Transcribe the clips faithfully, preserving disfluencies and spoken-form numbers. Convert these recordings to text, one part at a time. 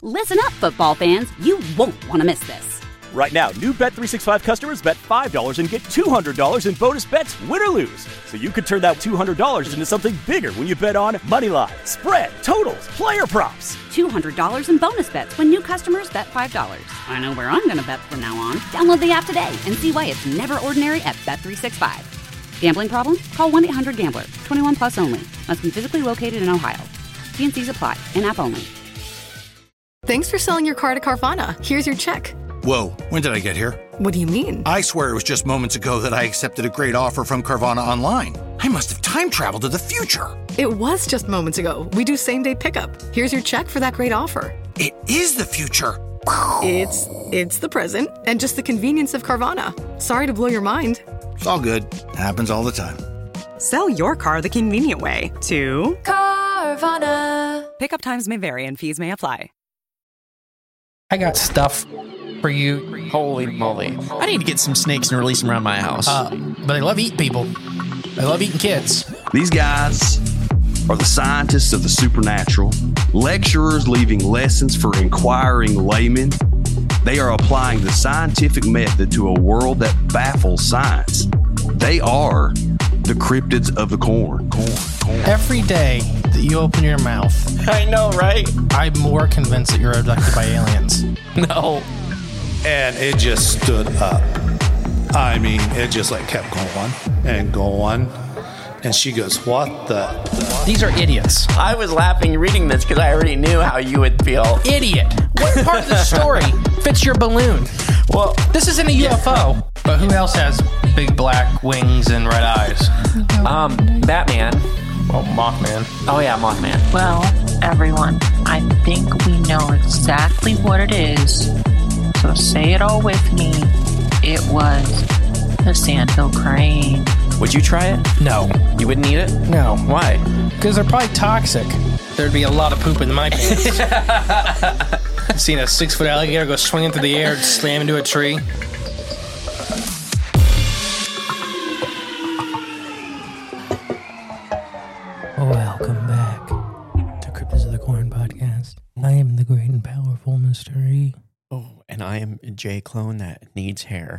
Listen up, football fans. You won't want to miss this. Right now, new Bet three sixty-five customers bet five dollars and get two hundred dollars in bonus bets, win or lose. So you could turn that two hundred dollars into something bigger when you bet on money line, spread, totals, player props. two hundred dollars in bonus bets when new customers bet five dollars. I know where I'm going to bet from now on. Download the app today and see why it's never ordinary at Bet three sixty-five. Gambling problem? Call one eight hundred gambler. twenty-one plus only. Must be physically located in Ohio. T and C's apply. In-app only. Thanks for selling your car to Carvana. Here's your check. Whoa, when did I get here? What do you mean? I swear it was just moments ago that I accepted a great offer from Carvana online. I must have time traveled to the future. It was just moments ago. We do same-day pickup. Here's your check for that great offer. It is the future. It's it's the present and just the convenience of Carvana. Sorry to blow your mind. It's all good. Happens all the time. Sell your car the convenient way to Carvana. Pickup times may vary and fees may apply. I got stuff for you. Holy moly. I need to get some snakes and release them around my house. Uh, but they love eating people. They love eating kids. These guys are the scientists of the supernatural, lecturers leaving lessons for inquiring laymen. They are applying the scientific method to a world that baffles science. They are the cryptids of the corn. corn, corn. Every day that you open your mouth, I know, right? I'm more convinced that you're abducted by aliens. No. And it just stood up. I mean, it just like kept going and going. And she goes, what the, the? These are idiots. I was laughing reading this because I already knew how you would feel. Idiot. What part of the story fits your balloon? Well, this isn't a U F O. But who else has big black wings and red eyes? Um, Batman. Oh, Mothman. Oh, yeah, Mothman. Well, everyone, I think we know exactly what it is. So say it all with me. It was the Sandhill Crane. Would you try it? No. You wouldn't eat it? No. Why? Because they're probably toxic. There'd be a lot of poop in my pants. I've seen a six-foot alligator go swinging through the air and slam into a tree. Welcome back to Cryptids of the Corn podcast. I am the great and powerful Mystery. Oh, and I am J Clone that needs hair.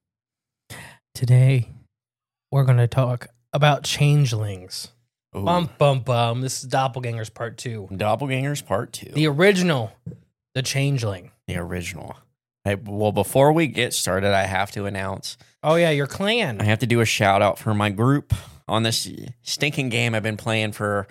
Today, we're going to talk about changelings. Ooh. Bum, bum, bum. This is Doppelgangers Part two. Doppelgangers Part two. The original, the changeling. The original. I, well, before we get started, I have to announce. Oh, yeah, your clan. I have to do a shout out for my group on this stinking game I've been playing for,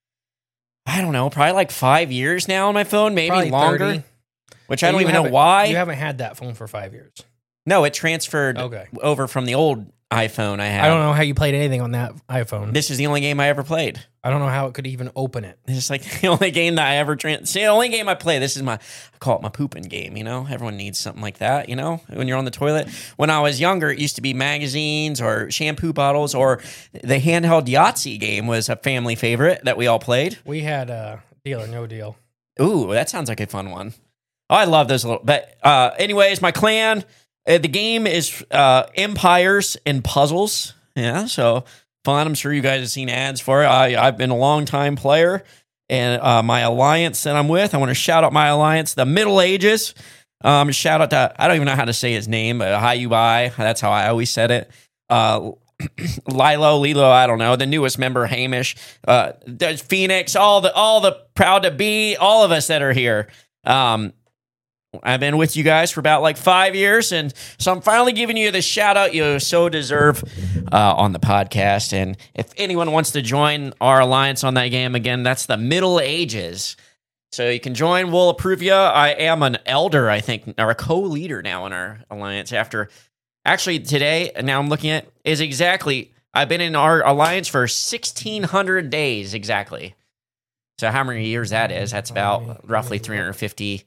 I don't know, probably like five years now on my phone, maybe Probably longer. thirty. Which So I don't you even know haven't- why. You haven't had that phone for five years. No, it transferred Okay. over from the old iPhone I had. I don't know how you played anything on that iPhone. This is the only game I ever played. I don't know how it could even open it. It's just like the only game that I ever trans. It's the only game I play. This is my, I call it my pooping game. You know, everyone needs something like that. You know, when you're on the toilet. When I was younger, it used to be magazines or shampoo bottles, or the handheld Yahtzee game was a family favorite that we all played. We had a Deal or No Deal. Ooh, that sounds like a fun one. Oh, I love those little. But uh, anyways, my clan. Uh, the game is uh, Empires and Puzzles. Yeah, so fun. I'm sure you guys have seen ads for it. I, I've been a long time player, and uh, my alliance that I'm with, I want to shout out my alliance, the Middle Ages. Um, shout out to, I don't even know how to say his name, but Hayubai. That's how I always said it. Uh, Lilo, Lilo, I don't know. The newest member, Hamish, uh, there's Phoenix, all the, all the proud to be, all of us that are here. Um, I've been with you guys for about like five years, and so I'm finally giving you the shout out you so deserve uh, on the podcast. And if anyone wants to join our alliance on that game, again, that's the Middle Ages. So you can join. We'll approve you. I am an elder, I think, or a co-leader now in our alliance. After actually today, now I'm looking at is exactly. I've been in our alliance for sixteen hundred days exactly. So how many years that is? That's about roughly three hundred fifty.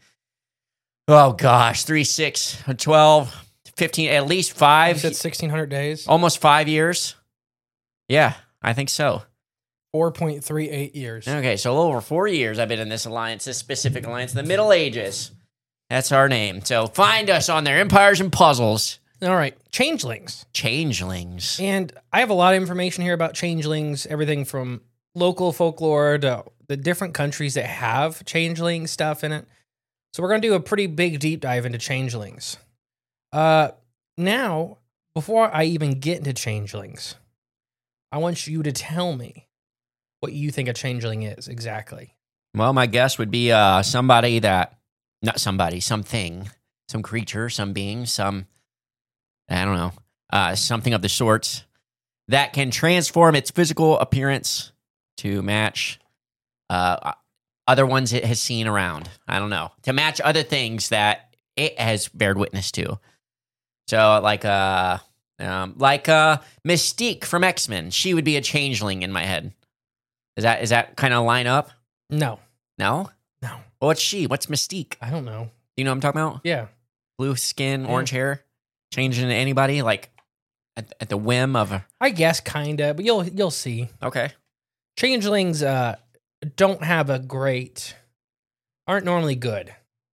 Oh, gosh, three, six, twelve, fifteen, at least five. You said sixteen hundred days? Almost five years. Yeah, I think so. four point three eight years. Okay, so a little over four years I've been in this alliance, this specific alliance, the Middle Ages. That's our name. So find us on there, Empires and Puzzles. All right, changelings. Changelings. And I have a lot of information here about changelings, everything from local folklore to the different countries that have changeling stuff in it. So we're going to do a pretty big deep dive into changelings. Uh, now, before I even get into changelings, I want you to tell me what you think a changeling is exactly. Well, my guess would be uh, somebody that, not somebody, something, some creature, some being, some, I don't know, uh, something of the sorts that can transform its physical appearance to match uh, other ones it has seen around. I don't know. To match other things that it has bared witness to. So, like, uh, um, like uh, Mystique from X-Men. She would be a changeling in my head. Is that is that kind of line up? No. No? No. Well, what's she? What's Mystique? I don't know. You know what I'm talking about? Yeah. Blue skin, Yeah. orange hair, changing into anybody, like at, at the whim of a... I guess kinda, but you'll you'll see. Okay. Changelings uh, don't have a great, aren't normally good.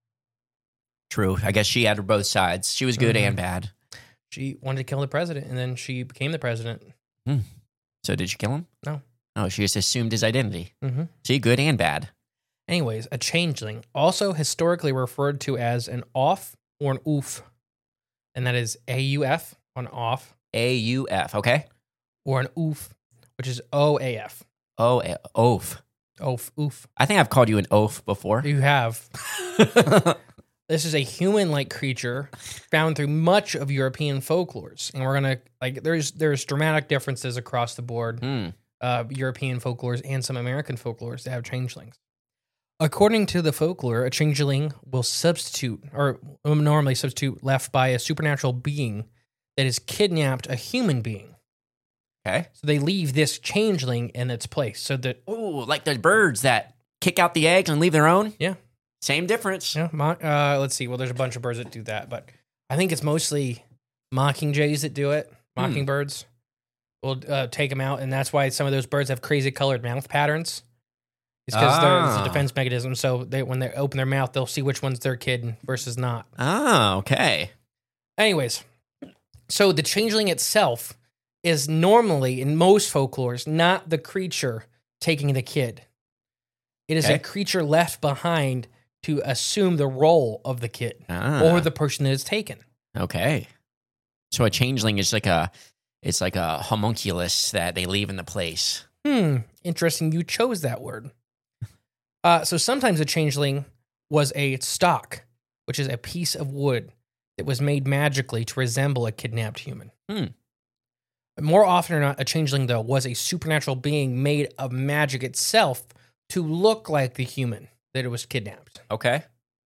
True. I guess she had both sides. She was good Mhm. and bad. She wanted to kill the president, and then she became the president. Hmm. So did she kill him? No. Oh, she just assumed his identity. Mm-hmm. See, good and bad. Anyways, a changeling, also historically referred to as an off or an oof, and that is A U F on off, A U F, okay? or an oof, which is O A F. Oh, a- oaf. Oof, oof. I think I've called you an oaf before. You have. This is a human-like creature found through much of European folklores, and we're gonna like there's there's dramatic differences across the board. Hmm. Uh, European folklores and some American folklores that have changelings. According to the folklore, a changeling will substitute, or will normally substitute, left by a supernatural being that has kidnapped a human being. Okay. So they leave this changeling in its place. So that Ooh, like the birds that kick out the eggs and leave their own? Yeah. Same difference. Yeah, mo- uh, let's see. Well, there's a bunch of birds that do that, but I think it's mostly mockingjays that do it. Mockingbirds will uh, take them out, and that's why some of those birds have crazy colored mouth patterns. It's because Ah. it's a defense mechanism. So they, when they open their mouth, they'll see which one's their kid versus not. Oh, okay. Anyways, so the changeling itself is normally, in most folklores, not the creature taking the kid. It is Okay. a creature left behind to assume the role of the kid Ah. or the person that is taken. Okay. So a changeling is like a, it's like a homunculus that they leave in the place. Hmm, interesting. You chose that word. Uh, so sometimes a changeling was a stock, which is a piece of wood that was made magically to resemble a kidnapped human. Hmm. More often or not, a changeling, though, was a supernatural being made of magic itself to look like the human that it was kidnapped. Okay.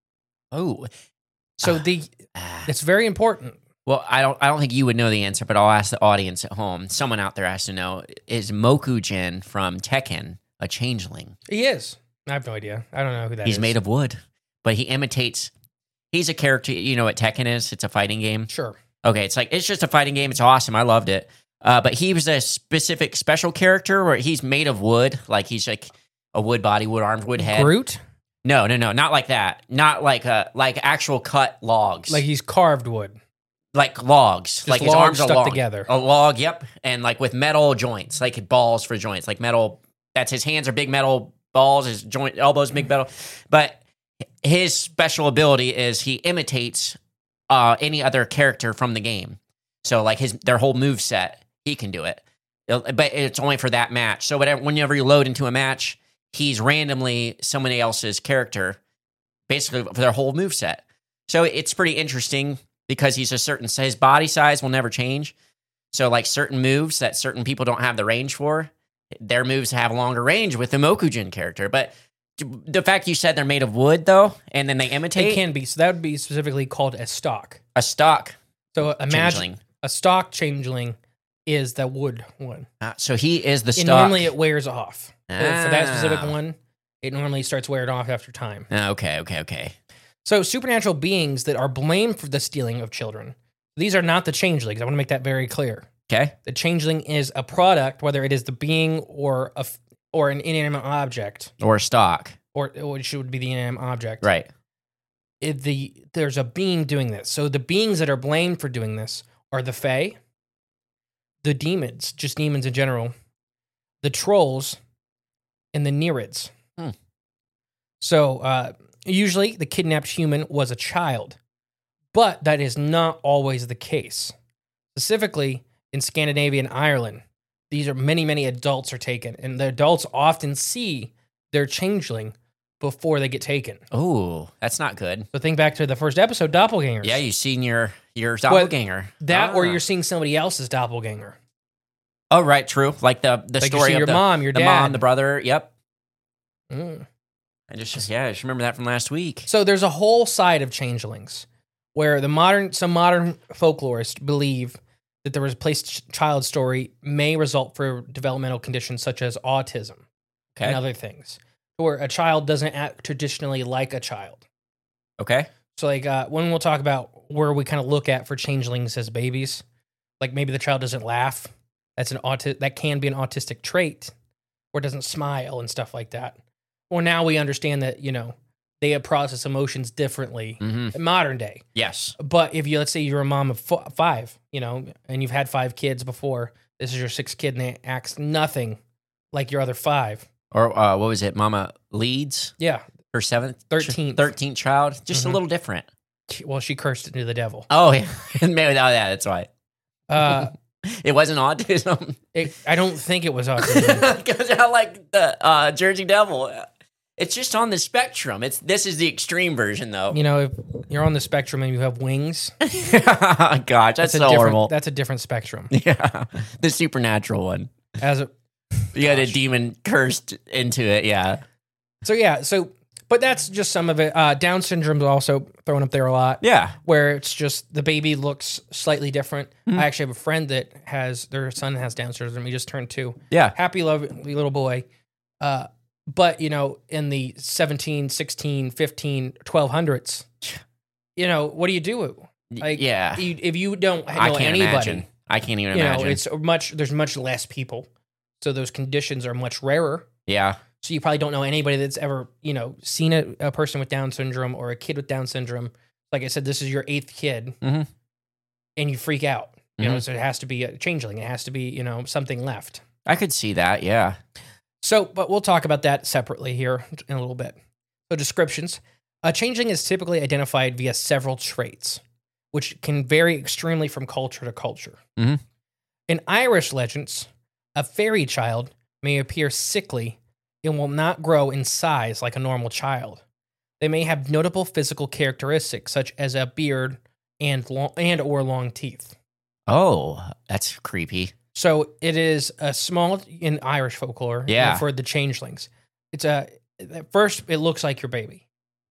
Oh. So Ah. the Ah. it's very important. Well, I don't I don't think you would know the answer, but I'll ask the audience at home. Someone out there has to know. Is Mokujin from Tekken a changeling? He is. I have no idea. I don't know who that He's is. made of wood, but he imitates. He's a character. You know what Tekken is? It's a fighting game. Sure. Okay, it's like it's just a fighting game. It's awesome. I loved it. Uh, but he was a specific special character where he's made of wood. Like he's like a wood body, wood arms, wood head. Groot? No, no, no, not like that. Not like uh like actual cut logs. Like he's carved wood. Like logs. Just like his logs arms are stuck long. together. A log, yep. And like with metal joints, like balls for joints, like metal. That's his hands are big metal balls, his joint elbows big metal. But his special ability is he imitates uh, any other character from the game. So like his their whole move set, he can do it. But it's only for that match. So whatever, whenever you load into a match, he's randomly somebody else's character, basically for their whole move set. So it's pretty interesting because he's a certain his body size will never change. So like certain moves that certain people don't have the range for, their moves have longer range with the Mokujin character. But the fact you said they're made of wood though, and then they imitate, They can be. So that would be specifically called a stock. a stock. So imagine Changeling. a stock changeling is the wood one. Uh, so he is the And stock. normally it wears off. So for that specific Ah. one, it normally starts wearing off after time. Ah, okay, okay, okay. So supernatural beings that are blamed for the stealing of children. These are not the changelings. I want to make that very clear. Okay. The changeling is a product, whether it is the being or a f- or an inanimate object, Or stock. or which would be the inanimate object. Right. It, the there's a being doing this. So the beings that are blamed for doing this are the Fae, the demons, just demons in general, the trolls, and the Nereids. Hmm. So uh, usually, the kidnapped human was a child, but that is not always the case. Specifically, in Scandinavia and Ireland, these are many, many adults are taken, and the adults often see their changeling before they get taken. Oh, that's not good. So think back to the first episode, doppelgangers. Yeah, you've seen your, your doppelganger. Well, that ah. or you're seeing somebody else's doppelganger. Oh, right, true. Like the, the like story you see of your the, mom, your the dad. mom, the brother. Yep. Mm. I just, yeah, I just remember that from last week. So there's a whole side of changelings where the modern, some modern folklorists believe that the replaced child story may result for developmental conditions such as autism Okay. and other things, where a child doesn't act traditionally like a child. Okay. So like uh, when we'll talk about where we kind of look at for changelings as babies, like maybe the child doesn't laugh. That's an auti- that can be an autistic trait, or doesn't smile and stuff like that. Or now we understand that, you know, they process emotions differently Mm-hmm. in modern day. Yes. But if you, let's say you're a mom of f- five, you know, and you've had five kids before, this is your sixth kid and it acts nothing like your other five. Or uh, what was it? Mama Leeds? Yeah. Her seventh? thirteenth. thirteenth child? Just Mhm. a little different. Well, she cursed into the devil. Oh, yeah. Maybe, oh, yeah, that's right. Uh, It wasn't autism. it, I don't think it was autism. It goes out like the uh, Jersey Devil. It's just on the spectrum. It's This is the extreme version, though. You know, if you're on the spectrum and you have wings, Gosh, that's, that's a so different, horrible. That's a different spectrum. Yeah, the supernatural one. As a, You had a demon cursed into it, yeah. so yeah, so but that's just some of it. Uh, Down syndrome is also thrown up there a lot. Yeah. Where it's just the baby looks slightly different. Mhm. I actually have a friend that has their son has Down syndrome. He just turned two. Yeah. Happy, lovely little boy. Uh, but you know, in the seventeen, sixteen, fifteen, twelve hundreds, you know, what do you do? Like, yeah. you, if you don't know I can't anybody, imagine. I can't even you imagine. know, it's much. There's much less people, so those conditions are much rarer. Yeah. So you probably don't know anybody that's ever, you know, seen a, a person with Down syndrome or a kid with Down syndrome. Like I said, this is your eighth kid, Mhm. and you freak out. You know, Mhm. so it has to be a changeling. It has to be, you know, something left. I could see that, yeah. So, but we'll talk about that separately here in a little bit. So, descriptions. A changeling is typically identified via several traits, which can vary extremely from culture to culture. Mhm. In Irish legends, a fairy child may appear sickly and will not grow in size like a normal child. They may have notable physical characteristics such as a beard and long, and or long teeth. Oh, that's creepy. So it is a small in Irish folklore. Yeah. For the changelings, it's a at first it looks like your baby,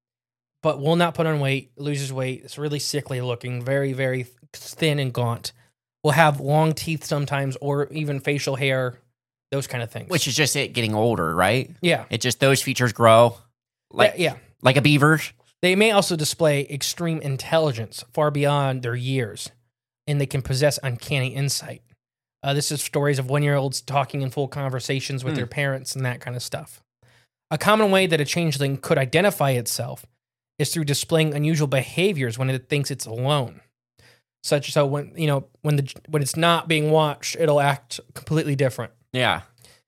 but will not put on weight, loses weight. It's really sickly looking, very very thin and gaunt. Will have long teeth sometimes, or even facial hair, those kind of things. Which is just it getting older, right? Yeah. It just, those features grow. Like, yeah, yeah. Like a beaver. They may also display extreme intelligence far beyond their years, and they can possess uncanny insight. Uh, this is stories of one-year-olds talking in full conversations with Hmm. their parents and that kind of stuff. A common way that a changeling could identify itself is through displaying unusual behaviors when it thinks it's alone. Such so when you know when the when it's not being watched, it'll act completely different. Yeah.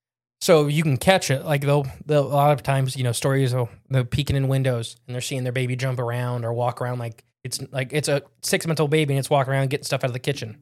So you can catch it. Like they'll, they'll a lot of times, you know, stories will they're peeking in windows and they're seeing their baby jump around or walk around like it's like it's a six month old baby and it's walking around getting stuff out of the kitchen.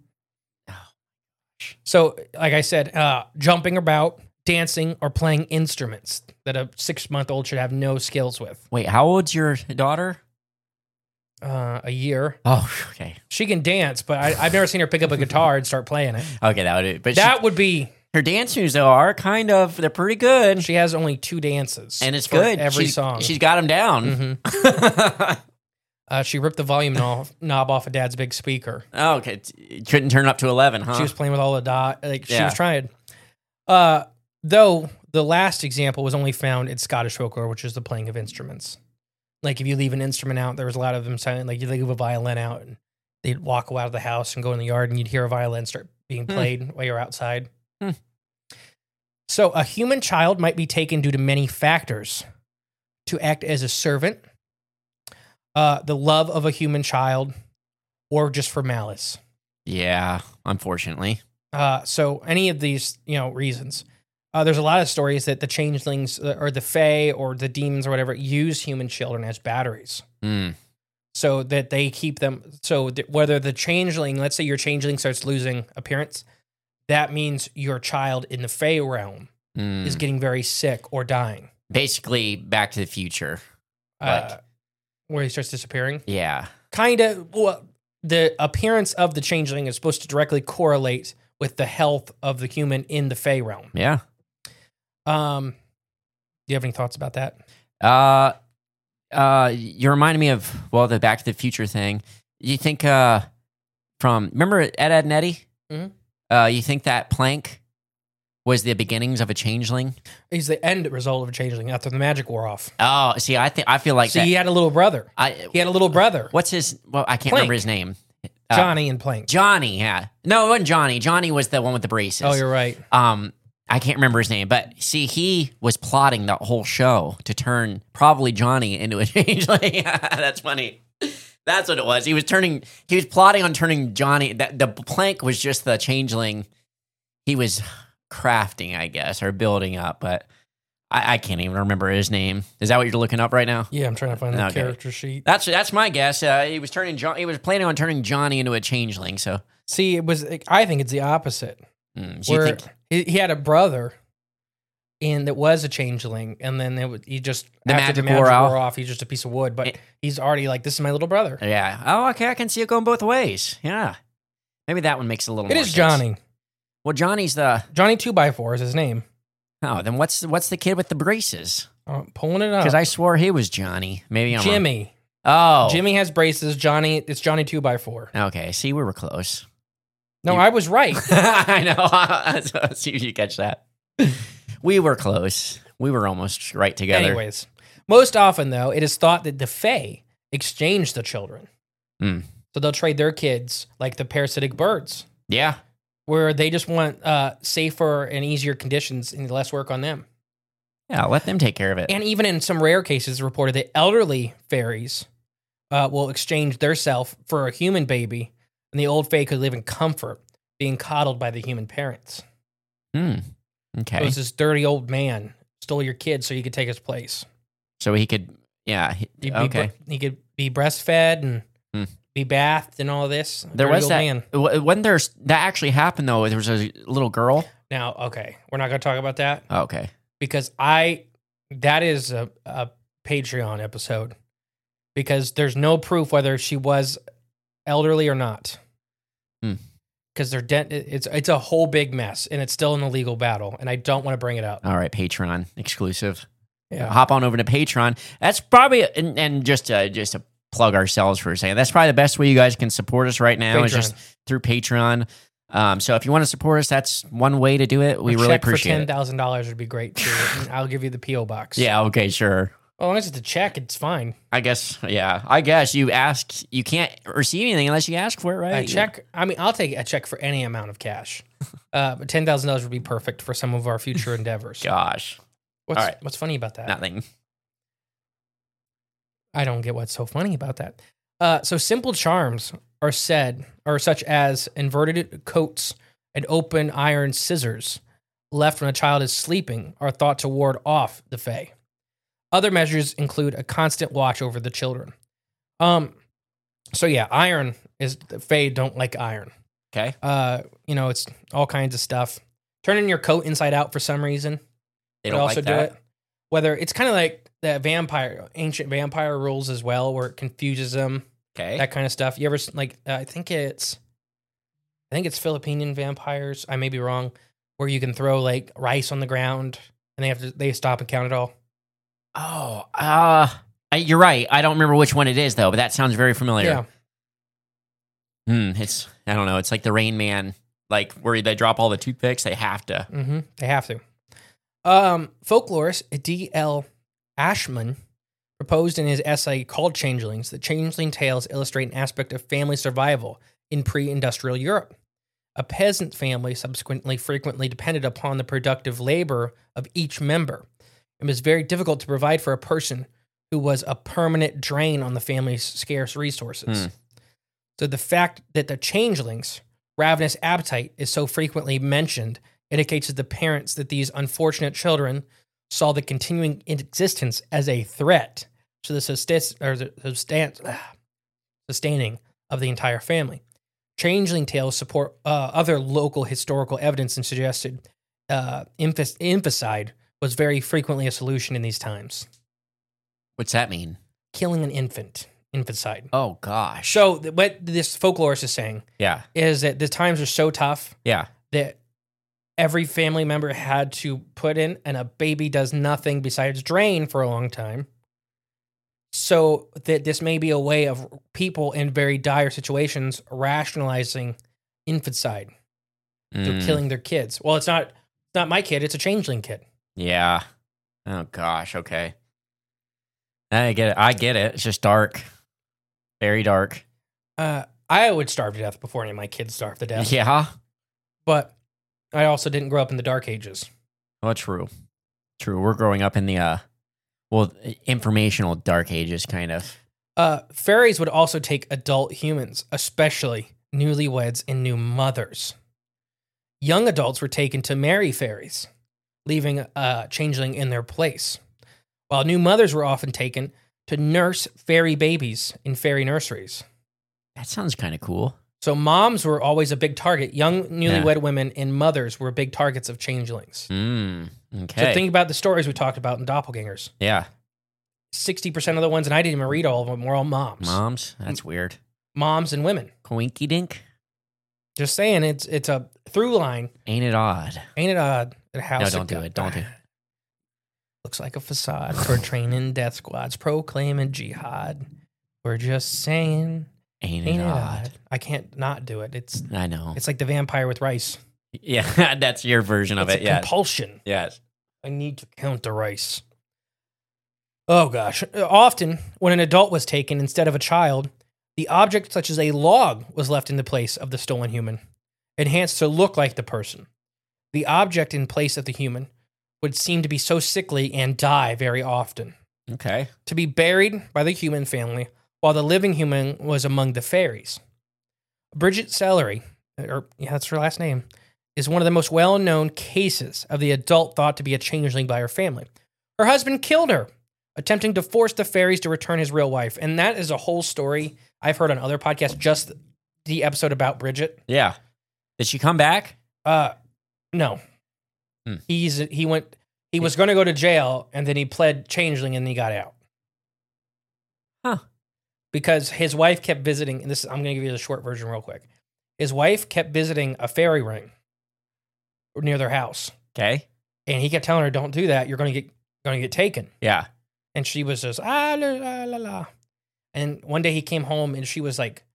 So, like I said, uh, jumping about, dancing, or playing instruments that a six month old should have no skills with. Wait, how old's your daughter? Uh, a year. Oh, okay. She can dance, but I, I've never seen her pick up a guitar and start playing it. Okay, that would be. But that she, would be. her dance moves, though, are kind of, they're pretty good. She has only two dances. And it's for good. Every she's, song. She's got them down. Mm-hmm. uh, she ripped the volume knob, knob off of Dad's big speaker. Oh, okay. Couldn't turn it up to eleven, huh? She was playing with all the dot. Like she Yeah. was trying. Uh, though the last example was only found in Scottish folklore, which is the playing of instruments. Like if you leave an instrument out, there was a lot of them saying like you leave a violin out, and they'd walk out of the house and go in the yard, and you'd hear a violin start being played hmm. while you're outside. Hmm. So a human child might be taken due to many factors: to act as a servant, uh, the love of a human child, or just for malice. Yeah, unfortunately. Uh, so any of these, you know, reasons. Uh, there's a lot of stories that the changelings uh, or the fae or the demons or whatever use human children as batteries. Mm. So that they keep them. So th- whether the changeling, let's say your changeling starts losing appearance, that means your child in the fae realm Mm. is getting very sick or dying. Basically, Back to the Future. Uh, Like, where he starts disappearing. yeah. Kind of. Well, the appearance of the changeling is supposed to directly correlate with the health of the human in the fae realm. Yeah. Um, do you have any thoughts about that? Uh, uh, you reminded me of, well, the Back to the Future thing. You think, uh, from, remember Ed, Ed, and Eddie? Mhm. Uh, you think that plank was the beginnings of a changeling? He's the end result of a changeling after the magic wore off. Oh, see, I think, I feel like See, that. he had a little brother. I, He had a little brother, what's his, well, I can't Plank. remember his name. Uh, Johnny and Plank. Johnny, yeah. No, it wasn't Johnny. Johnny was the one with the braces. Oh, you're right. Um, I can't remember his name, but see, he was plotting the whole show to turn probably Johnny into a changeling. That's funny. That's what it was. He was turning. He was plotting on turning Johnny. That the plank was just the changeling. He was crafting, I guess, or building up, but I, I can't even remember his name. Is that what you're looking up right now? Yeah, I'm trying to find the Okay. character sheet. That's that's my guess. Uh, he was turning. John, he was planning on turning Johnny into a changeling. So, See, it was. I think it's the opposite. mm, so you Where think he, he had a brother, and that was a changeling, and then it was, he just The after magic the magic wore wore off. off, he's just a piece of wood. But It- he's already like, this is my little brother. Yeah. Oh, okay. I can see it going both ways. Yeah. Maybe that one makes a little It more is sense. Johnny. Well, Johnny's the. Johnny Two by Four is his name. Oh, then what's what's the kid with the braces? I'm pulling it up. Because I swore he was Johnny. Maybe I'm wrong. Jimmy. Oh. Jimmy has braces. Johnny. It's Johnny Two by Four. Okay. See, we were close. No, You- I was right. I know. See if you catch that. We were close. We were almost right together. Anyways, most often though, it is thought that the Fae exchange the children. Mm. So they'll trade their kids like the parasitic birds, Yeah. where they just want uh, safer and easier conditions and less work on them. Yeah. Let them take care of it. And even in some rare cases, reported that elderly fairies uh, will exchange their self for a human baby, and the old Fae could live in comfort, being coddled by the human parents. Hmm. So Okay. it's this dirty old man stole your kid so you could take his place. So he could. Yeah. he- He'd be okay. bre- he could be breastfed and Hmm. be bathed and all this. There Dirty was old that. man. w- When there's that actually happened though, there was a little girl. Now, okay, we're not going to talk about that Oh, okay. because I that is a, a Patreon episode because there's no proof whether she was elderly or not. Hmm. Because they're de- it's it's a whole big mess and it's still in a legal battle, and I don't want to bring it up. All right. Patreon exclusive. Yeah. Hop on over to Patreon. That's probably and, and just uh, just to plug ourselves for a second. That's probably the best way you guys can support us right now is Patreon. just through Patreon. Um, so if you want to support us, that's one way to do it. We A really check appreciate for ten it. thousand dollars would be great too. And I'll give you the P O box. Yeah. Okay. Sure. As long as it's a check, it's fine. I guess. Yeah. I guess you ask. You can't receive anything unless you ask for it, right? A check. I mean, I'll take a check for any amount of cash. Uh, but ten thousand dollars would be perfect for some of our future endeavors. Gosh. What's All right. What's funny about that? Nothing. I don't get what's so funny about that. Uh, so simple charms are said, or such as inverted coats and open iron scissors left when a child is sleeping, are thought to ward off the Fae. Other measures include a constant watch over the children. Um, so yeah, iron is the Fae don't like iron. Okay. Uh, you know, it's all kinds of stuff. Turning your coat inside out for some reason. They would don't also like do that. it. Whether it's kind of like the vampire, ancient vampire rules as well, where it confuses them, Okay. that kind of stuff. You ever s- like? Uh, I think it's, I think it's Filipinian vampires. I may be wrong. Where you can throw like rice on the ground and they have to they stop and count it all. Oh, uh, I- you're right. I don't remember which one it is though, but that sounds very familiar. Yeah. Hmm. It's I don't know. It's like the Rain Man, like where they drop all the toothpicks. They have to. Mm-hmm. They have to. Um, folklorist D L Ashman proposed in his essay called Changelings that changeling tales illustrate an aspect of family survival in pre-industrial Europe. A peasant family subsequently frequently depended upon the productive labor of each member. It was very difficult to provide for a person who was a permanent drain on the family's scarce resources. Hmm. So the fact that the changelings' ravenous appetite is so frequently mentioned indicates to the parents that these unfortunate children saw the continuing existence as a threat to the sustain- or the sustain- sustaining of the entire family. Changeling tales support uh, other local historical evidence and suggested uh, inf- infanticide was very frequently a solution in these times. What's that mean? Killing an infant. Infanticide. Oh, gosh. So th- what this folklorist is saying Yeah. is that the times are so tough Yeah. that every family member had to put in, and a baby does nothing besides drain for a long time. So that this may be a way of people in very dire situations rationalizing infanticide. They're Mm. killing their kids. Well, it's not it's not my kid, it's a changeling kid. Yeah. Oh, gosh. Okay. I get it. I get it. It's just dark. Very dark. Uh, I would starve to death before any of my kids starve to death. Yeah. But I also didn't grow up in the dark ages. Well, true. True. We're growing up in the, uh, well, informational dark ages, kind of. Uh, fairies would also take adult humans, especially newlyweds and new mothers. Young adults were taken to marry fairies, leaving a changeling in their place, while new mothers were often taken to nurse fairy babies in fairy nurseries. That sounds kind of cool. So moms were always a big target. Young newlywed women and mothers were big targets of changelings. Mm, okay. So think about the stories we talked about in Doppelgangers. Yeah. sixty percent of the ones, and I didn't even read all of them, were all moms. Moms? That's weird. Moms and women. Coinky dink? Just saying, it's it's a through line. Ain't it odd? Ain't it odd? That house No, don't do it. Don't do it. Looks like a facade for training death squads, proclaiming jihad. We're just saying, Ain't, ain't it it odd? odd? I can't not do it. It's I know. it's like the vampire with rice. Yeah, that's your version of It's it. a Yeah. compulsion. Yes. I need to count the rice. Oh gosh. Often, when an adult was taken instead of a child, the object, such as a log, was left in the place of the stolen human, enhanced to look like the person. The object in place of the human would seem to be so sickly and die very often. Okay. To be buried by the human family, while the living human was among the fairies. Bridget Sellery, or yeah, that's her last name, is one of the most well-known cases of the adult thought to be a changeling by her family. Her husband killed her, attempting to force the fairies to return his real wife. And that is a whole story I've heard on other podcasts, just the episode about Bridget. Yeah. Did she come back? Uh, no. Hmm. He's he went he was going to go to jail, and then he pled changeling, and he got out. Huh. Because his wife kept visiting, and this I'm going to give you the short version real quick. His wife kept visiting a fairy ring near their house. Okay. And he kept telling her, "Don't do that. You're going to get going to get taken." Yeah. And she was just ah la la la la. And one day he came home, and she was like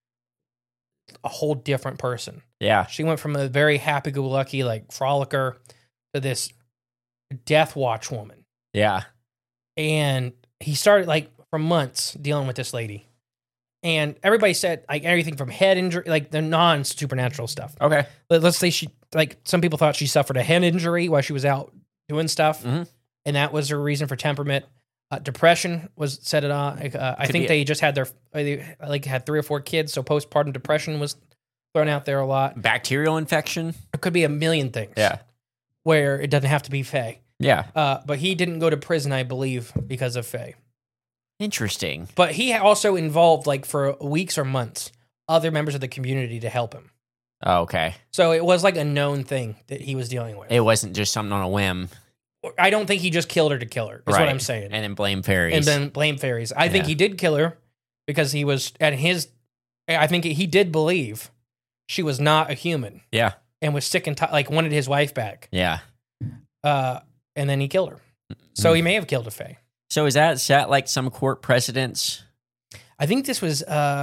a whole different person. Yeah. She went from a very happy-go-lucky, like frolicker, to this death watch woman. Yeah. And he started like for months dealing with this lady. And everybody said like everything from head injury, like the non-supernatural stuff. Okay. Let- Let's say she, like some people thought she suffered a head injury while she was out doing stuff. Mm-hmm. And that was her reason for temperament. Uh, depression was set it on. Uh, I Could think be- they just had their, they like had three or four kids. So postpartum depression was thrown out there a lot. Bacterial infection? It could be a million things. Yeah. Where it doesn't have to be Faye. Yeah. Uh, but he didn't go to prison, I believe, because of Faye. Interesting. But he also involved, like, for weeks or months, other members of the community to help him. Oh, okay. So it was like a known thing that he was dealing with. It wasn't just something on a whim. I don't think he just killed her to kill her, is Right. what I'm saying. And then blame fairies. And then blame fairies. I think Yeah. he did kill her because he was, at his, I think he did believe she was not a human Yeah. and was sick and tired, like, wanted his wife back. Yeah. Uh, and then he killed her. So he may have killed a Fae. So is that set like some court precedents? I think this was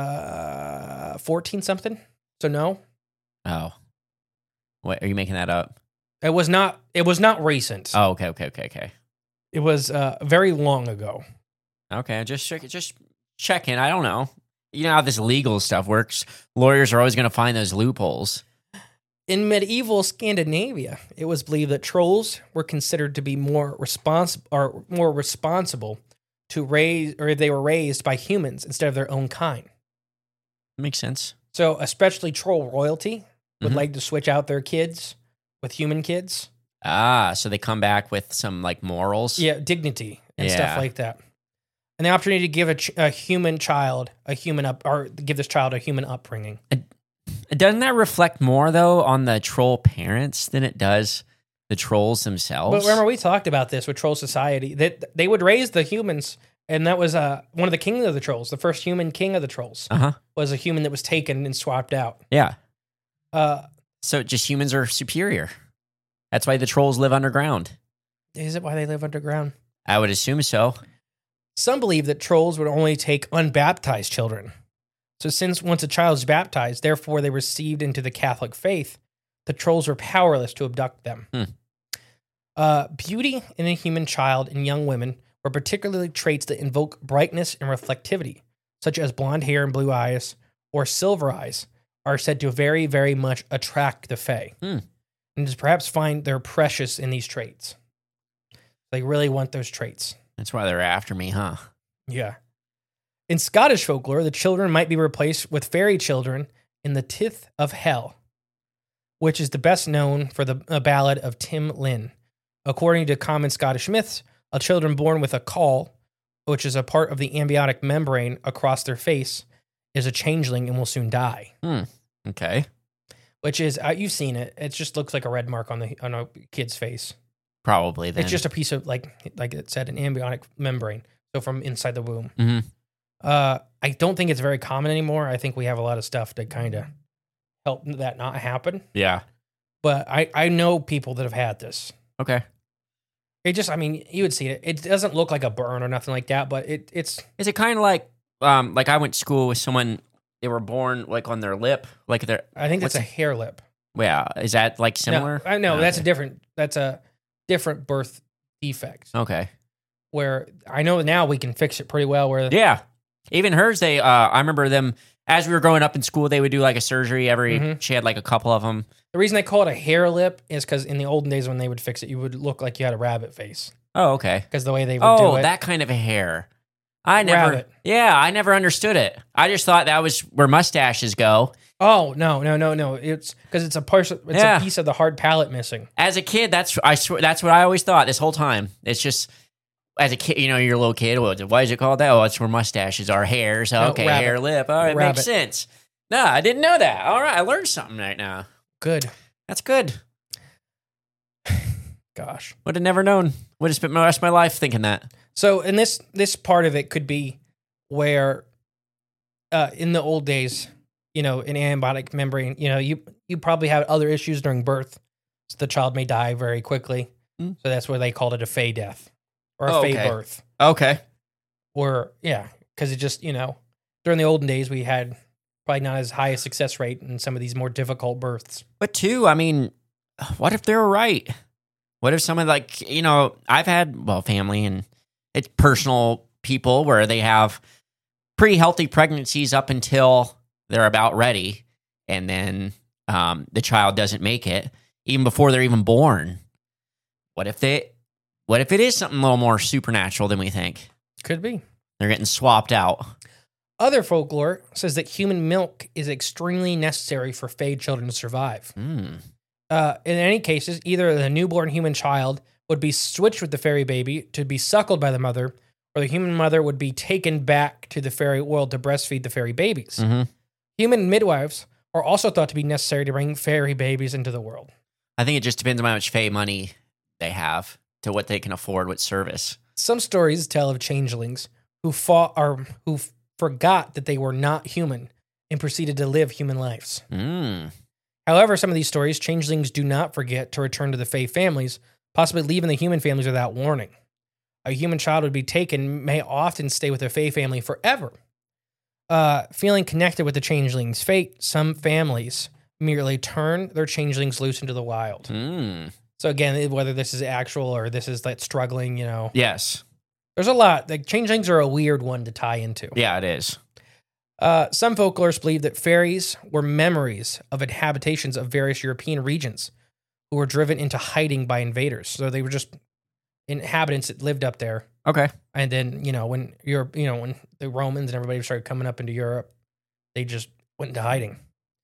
uh fourteen something. So no, Oh. What, are you making that up? it was not. It was not recent. Oh, okay, okay, okay, okay. It was uh very long ago. Okay, just check, just checking. I don't know. You know how this legal stuff works. Lawyers are always going to find those loopholes. In medieval Scandinavia, it was believed that trolls were considered to be more responsible or more responsible to raise, or they were raised by humans instead of their own kind. Makes sense. So, especially troll royalty would Mhm. like to switch out their kids with human kids. Ah, so they come back with some like morals. Yeah, dignity and Yeah. stuff like that. And the opportunity to give a, ch- a human child a human up, or give this child a human upbringing. Doesn't that reflect more though on the troll parents than it does the trolls themselves? But remember, we talked about this with Troll Society, that they would raise the humans, and that was uh, one of the kings of the trolls. The first human king of the trolls Uh huh. was a human that was taken and swapped out. Yeah. Uh, So just humans are superior. That's why the trolls live underground. is it why they live underground? I would assume so. Some believe that trolls would only take unbaptized children. So since once a child is baptized, therefore they received into the Catholic faith, the trolls were powerless to abduct them. Hmm. Uh, beauty in a human child and young women were particularly traits that invoke brightness and reflectivity, such as blonde hair and blue eyes or silver eyes, are said to very, very much attract the fae. Hmm. And to perhaps find their precious in these traits. They really want those traits. That's why they're after me, huh? Yeah. In Scottish folklore, the children might be replaced with fairy children in the Tith of Hell, which is the best known for the a ballad of Tim Lin. According to common Scottish myths, a children born with a caul, which is a part of the amniotic membrane across their face, is a changeling and will soon die. Hmm. Okay. Which is, uh, you've seen it. It just looks like a red mark on the on a kid's face. Probably then. It's just a piece of, like like it said, an amniotic membrane. So from inside the womb. Mm-hmm. Uh, I don't think it's very common anymore. I think we have a lot of stuff to kind of help that not happen. Yeah. But I, I know people that have had this. Okay. It just, I mean, you would see it. It doesn't look like a burn or nothing like that, but it it's. Is it kind of like, um, like I went to school with someone, they were born like on their lip, like their. I think that's what's a hair lip. Yeah. Is that like similar? No, I know Okay. that's a different. That's a different birth defect. Okay. Where I know now we can fix it pretty well. Where Yeah. Even hers, they, uh, I remember them, as we were growing up in school, they would do like a surgery every, Mhm. she had like a couple of them. the reason they call it a hair lip is because in the olden days when they would fix it, you would look like you had a rabbit face. Oh, okay. Because the way they would Oh, do it. that kind of a hair. I never, Rabbit. yeah, I never understood it. I just thought that was where mustaches go. Oh no no no no! It's because it's a partial. It's Yeah. a piece of the hard palate missing. As a kid, that's I swear that's what I always thought this whole time. It's just as a kid, you know, you're a little kid. What, why is it called that? Oh, it's where mustaches are, hairs. No, Okay, rabbit. hair, lip. All right, Rabbit. makes sense. No, I didn't know that. All right, I learned something right now. Good. That's good. Gosh. Would have never known. Would have spent the rest of my life thinking that. So, and this this part of it could be where, uh, in the old days, you know, an antibiotic membrane, you know, you you probably had other issues during birth, so the child may die very quickly. Mm. So that's where they called it a fey death or a Oh, fey okay. birth. Okay. Or yeah, because it just, you know, during the olden days we had probably not as high a success rate in some of these more difficult births. But two, I mean, what if they're right? What if someone like, you know, I've had, well, family and it's personal people where they have pretty healthy pregnancies up until they're about ready. And then um, the child doesn't make it even before they're even born. What if they, what if it is something a little more supernatural than we think? Could be. They're getting swapped out. Other folklore says that human milk is extremely necessary for fey children to survive. Mm. Uh, in any cases, either the newborn human child would be switched with the fairy baby to be suckled by the mother, or the human mother would be taken back to the fairy world to breastfeed the fairy babies. Mm-hmm. Human midwives are also thought to be necessary to bring fairy babies into the world. I think it just depends on how much fey money they have to what they can afford with service. Some stories tell of changelings who fought or who f- forgot that they were not human and proceeded to live human lives. Mm. However, some of these stories, changelings do not forget to return to the fey families, possibly leaving the human families without warning. A human child would be taken, may often stay with the fey family forever. Uh, feeling connected with the changeling's fate, some families merely turn their changelings loose into the wild. Mm. So again, whether this is actual or this is like struggling, you know, Yes. there's a lot. Like changelings are a weird one to tie into. Yeah, it is. Uh, some folklorists believe that fairies were memories of inhabitations of various European regions who were driven into hiding by invaders. So they were just inhabitants that lived up there. Okay. And then, you know, when Europe, you know, when the Romans and everybody started coming up into Europe, they just went into hiding.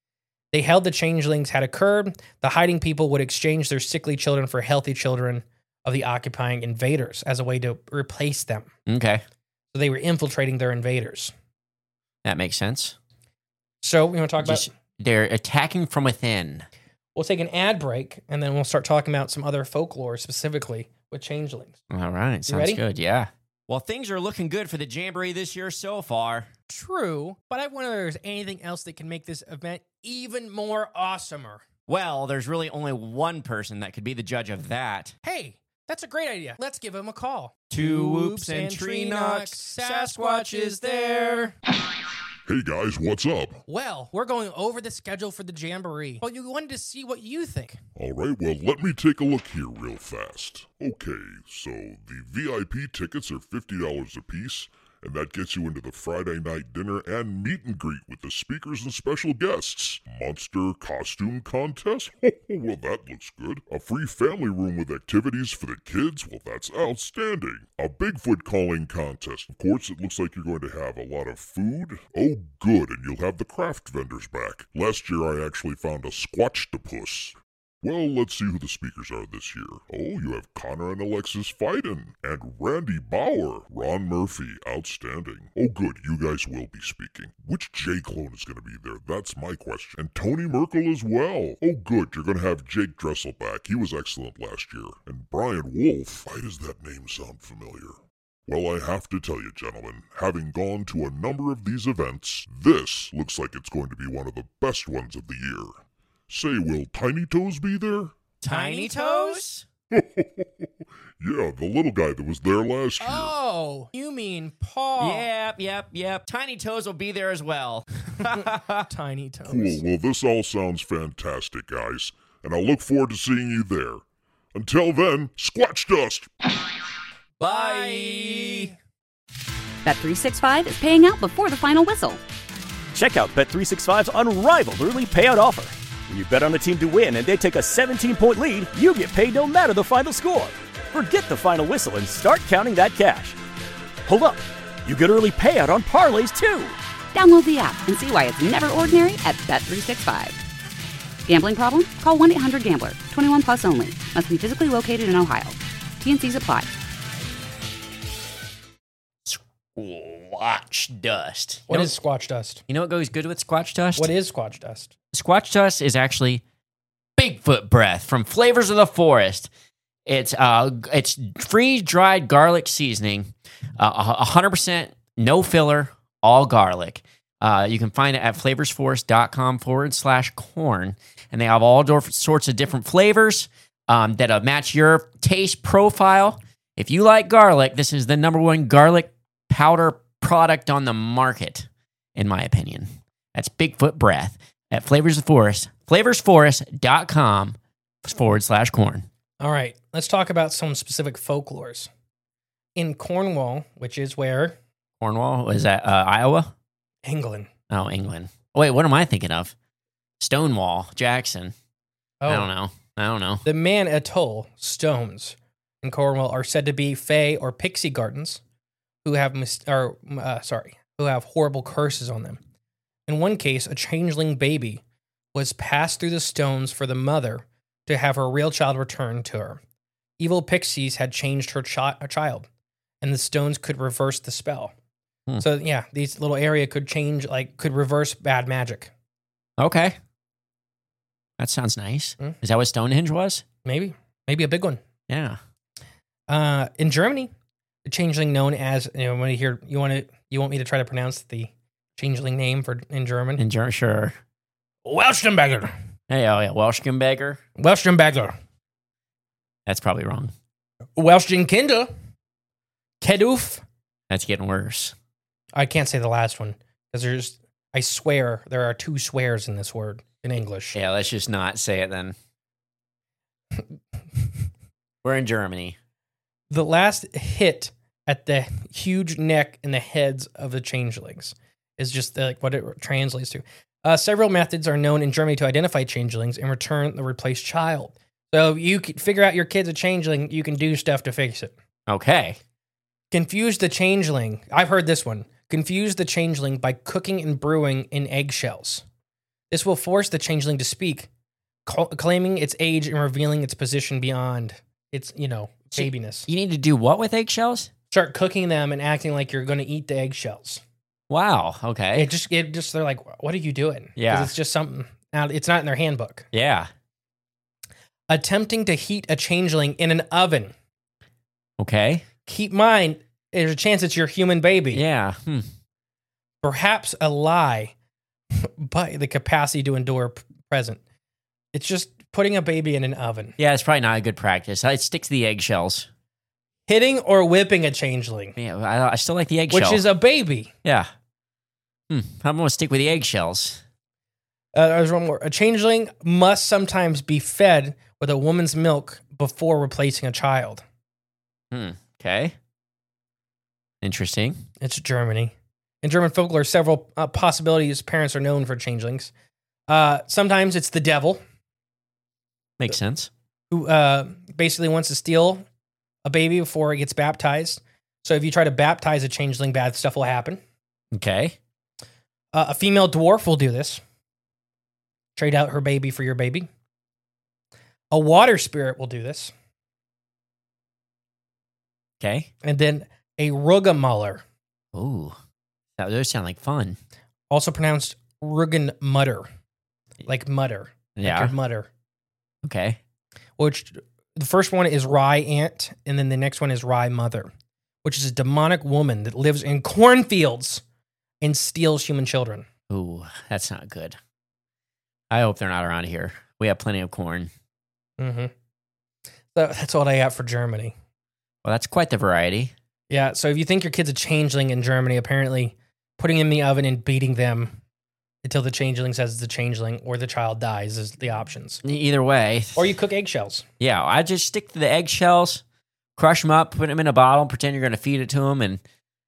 They held the changelings had occurred. The hiding people would exchange their sickly children for healthy children of the occupying invaders as a way to replace them. Okay. So they were infiltrating their invaders. That makes sense. So we want to talk Just, about... They're attacking from within. We'll take an ad break, and then we'll start talking about some other folklore, specifically with changelings. All right. Sounds ready? good. Yeah. Well, things are looking good for the Jamboree this year so far. True, but I wonder if there's anything else that can make this event even more awesomer. Well, there's really only one person that could be the judge of that. Hey, that's a great idea. Let's give him a call. Two whoops and tree knocks, Sasquatch is there. Hey guys, what's up? Well, we're going over the schedule for the Jamboree, but you wanted to see what you think. All right, well, let me take a look here real fast. Okay, so the V I P tickets are fifty dollars a piece, and that gets you into the Friday night dinner and meet and greet with the speakers and special guests. Monster costume contest? Well, that looks good. A free family room with activities for the kids? Well, that's outstanding. A Bigfoot calling contest. Of course, it looks like you're going to have a lot of food. Oh, good, and you'll have the craft vendors back. Last year, I actually found a Squatchtopus. Well, let's see who the speakers are this year. Oh, you have Connor and Alexis Fighten, and Randy Bauer, Ron Murphy, outstanding. Oh, good, you guys will be speaking. Which J-Clone is going to be there? That's my question. And Tony Merkel as well. Oh, good, you're going to have Jake Dressel back. He was excellent last year. And Brian Wolf. Why does that name sound familiar? Well, I have to tell you, gentlemen, having gone to a number of these events, this looks like it's going to be one of the best ones of the year. Say, will Tiny Toes be there? Tiny Toes? Yeah, the little guy that was there last year. Oh, you mean Paul. Yep, yep, yep. Tiny Toes will be there as well. Tiny Toes. Cool, well, this all sounds fantastic, guys, and I'll look forward to seeing you there. Until then, Squatch Dust! Bye! Bet three sixty-five is paying out before the final whistle. Check out Bet three sixty-five's unrivaled early payout offer. When you bet on a team to win and they take a seventeen-point lead, you get paid no matter the final score. Forget the final whistle and start counting that cash. Hold up, you get early payout on parlays too. Download the app and see why it's never ordinary at Bet three sixty-five. Gambling problem? Call one eight hundred gambler. twenty-one plus only. Must be physically located in Ohio. T and Cs apply. Squatch dust. What you know, is Squatch Dust? You know what goes good with Squatch dust? What is Squatch Dust? Squatch dust is actually Bigfoot breath from Flavors of the Forest. It's uh, it's freeze-dried garlic seasoning, uh, one hundred percent no filler, all garlic. Uh, you can find it at flavorsforest.com forward slash corn, and they have all sorts of different flavors um, that uh, match your taste profile. If you like garlic, this is the number one garlic powder product on the market, in my opinion. That's Bigfoot breath at Flavors of the Forest, flavorsforest.com forward slash corn. All right, let's talk about some specific folklores. In Cornwall, which is where? Cornwall? Is that uh, Iowa? England. Oh, England. Wait, what am I thinking of? Stonewall Jackson. Oh. I don't know. I don't know. The Man Atoll stones in Cornwall are said to be fae or pixie gardens who have mis- or uh, sorry, who have horrible curses on them. In one case, a changeling baby was passed through the stones for the mother to have her real child returned to her. Evil pixies had changed her chi- child, and the stones could reverse the spell. Hmm. So yeah, these little area could change, like could reverse bad magic. Okay. That sounds nice. Hmm. Is that what Stonehenge was? Maybe. Maybe a big one. Yeah. Uh, in Germany, the changeling known as, you know, when you hear, you want to, you want me to try to pronounce the changeling name for in German? In German, sure. Welschenberger. Hey, oh yeah, Welschenberger. Welschenberger. That's probably wrong. Welschenkinder. Keduf. That's getting worse. I can't say the last one because there's, I swear, there are two swears in this word in English. Yeah, let's just not say it then. We're in Germany. The last hit at the huge neck and the heads of the changelings is just the, like what it translates to. Uh, several methods are known in Germany to identify changelings and return the replaced child. So you can figure out your kid's a changeling, you can do stuff to fix it. Okay. Confuse the changeling. I've heard this one. Confuse the changeling by cooking and brewing in eggshells. This will force the changeling to speak, ca- claiming its age and revealing its position beyond its, you know, So babiness. You need to do what with eggshells? Start cooking them and acting like you're going to eat the eggshells. Wow. Okay. It just, it just, they're like, what are you doing? 'Cause Yeah. it's just something. Now, it's not in their handbook. Yeah. Attempting to heat a changeling in an oven. Okay. Keep in mind, there's a chance it's your human baby. Yeah. Hmm. Perhaps a lie, but the capacity to endure p- present. It's just putting a baby in an oven. Yeah, it's probably not a good practice. I stick to the eggshells. Hitting or whipping a changeling. Yeah, I, I still like the eggshell. Which is a baby. Yeah. Hmm. I'm going to stick with the eggshells. Uh, there's one more. A changeling must sometimes be fed with a woman's milk before replacing a child. Hmm. Okay. Interesting. It's Germany. In German folklore, several uh, possibilities parents are known for changelings. Uh, sometimes it's the devil. Makes sense. Who uh, basically wants to steal a baby before it gets baptized. So if you try to baptize a changeling, bad stuff will happen. Okay. Uh, a female dwarf will do this. Trade out her baby for your baby. A water spirit will do this. Okay. And then a Rugemuller, Ooh. That, those sound like fun. also pronounced Rugenmutter, like mutter. Yeah. Like your mutter. Okay. Which the first one is Rye Aunt, and then the next one is Rye Mother, which is a demonic woman that lives in cornfields and steals human children. Ooh, that's not good. I hope they're not around here. We have plenty of corn. Mm-hmm. So that's all I got for Germany. Well, that's quite the variety. Yeah, so if you think your kid's a changeling in Germany, apparently putting him in the oven and beating them until the changeling says it's a changeling or the child dies is the options. E- Either way. Or you cook eggshells. Yeah, I just stick to the eggshells, crush them up, put them in a bottle, pretend you're going to feed it to him, and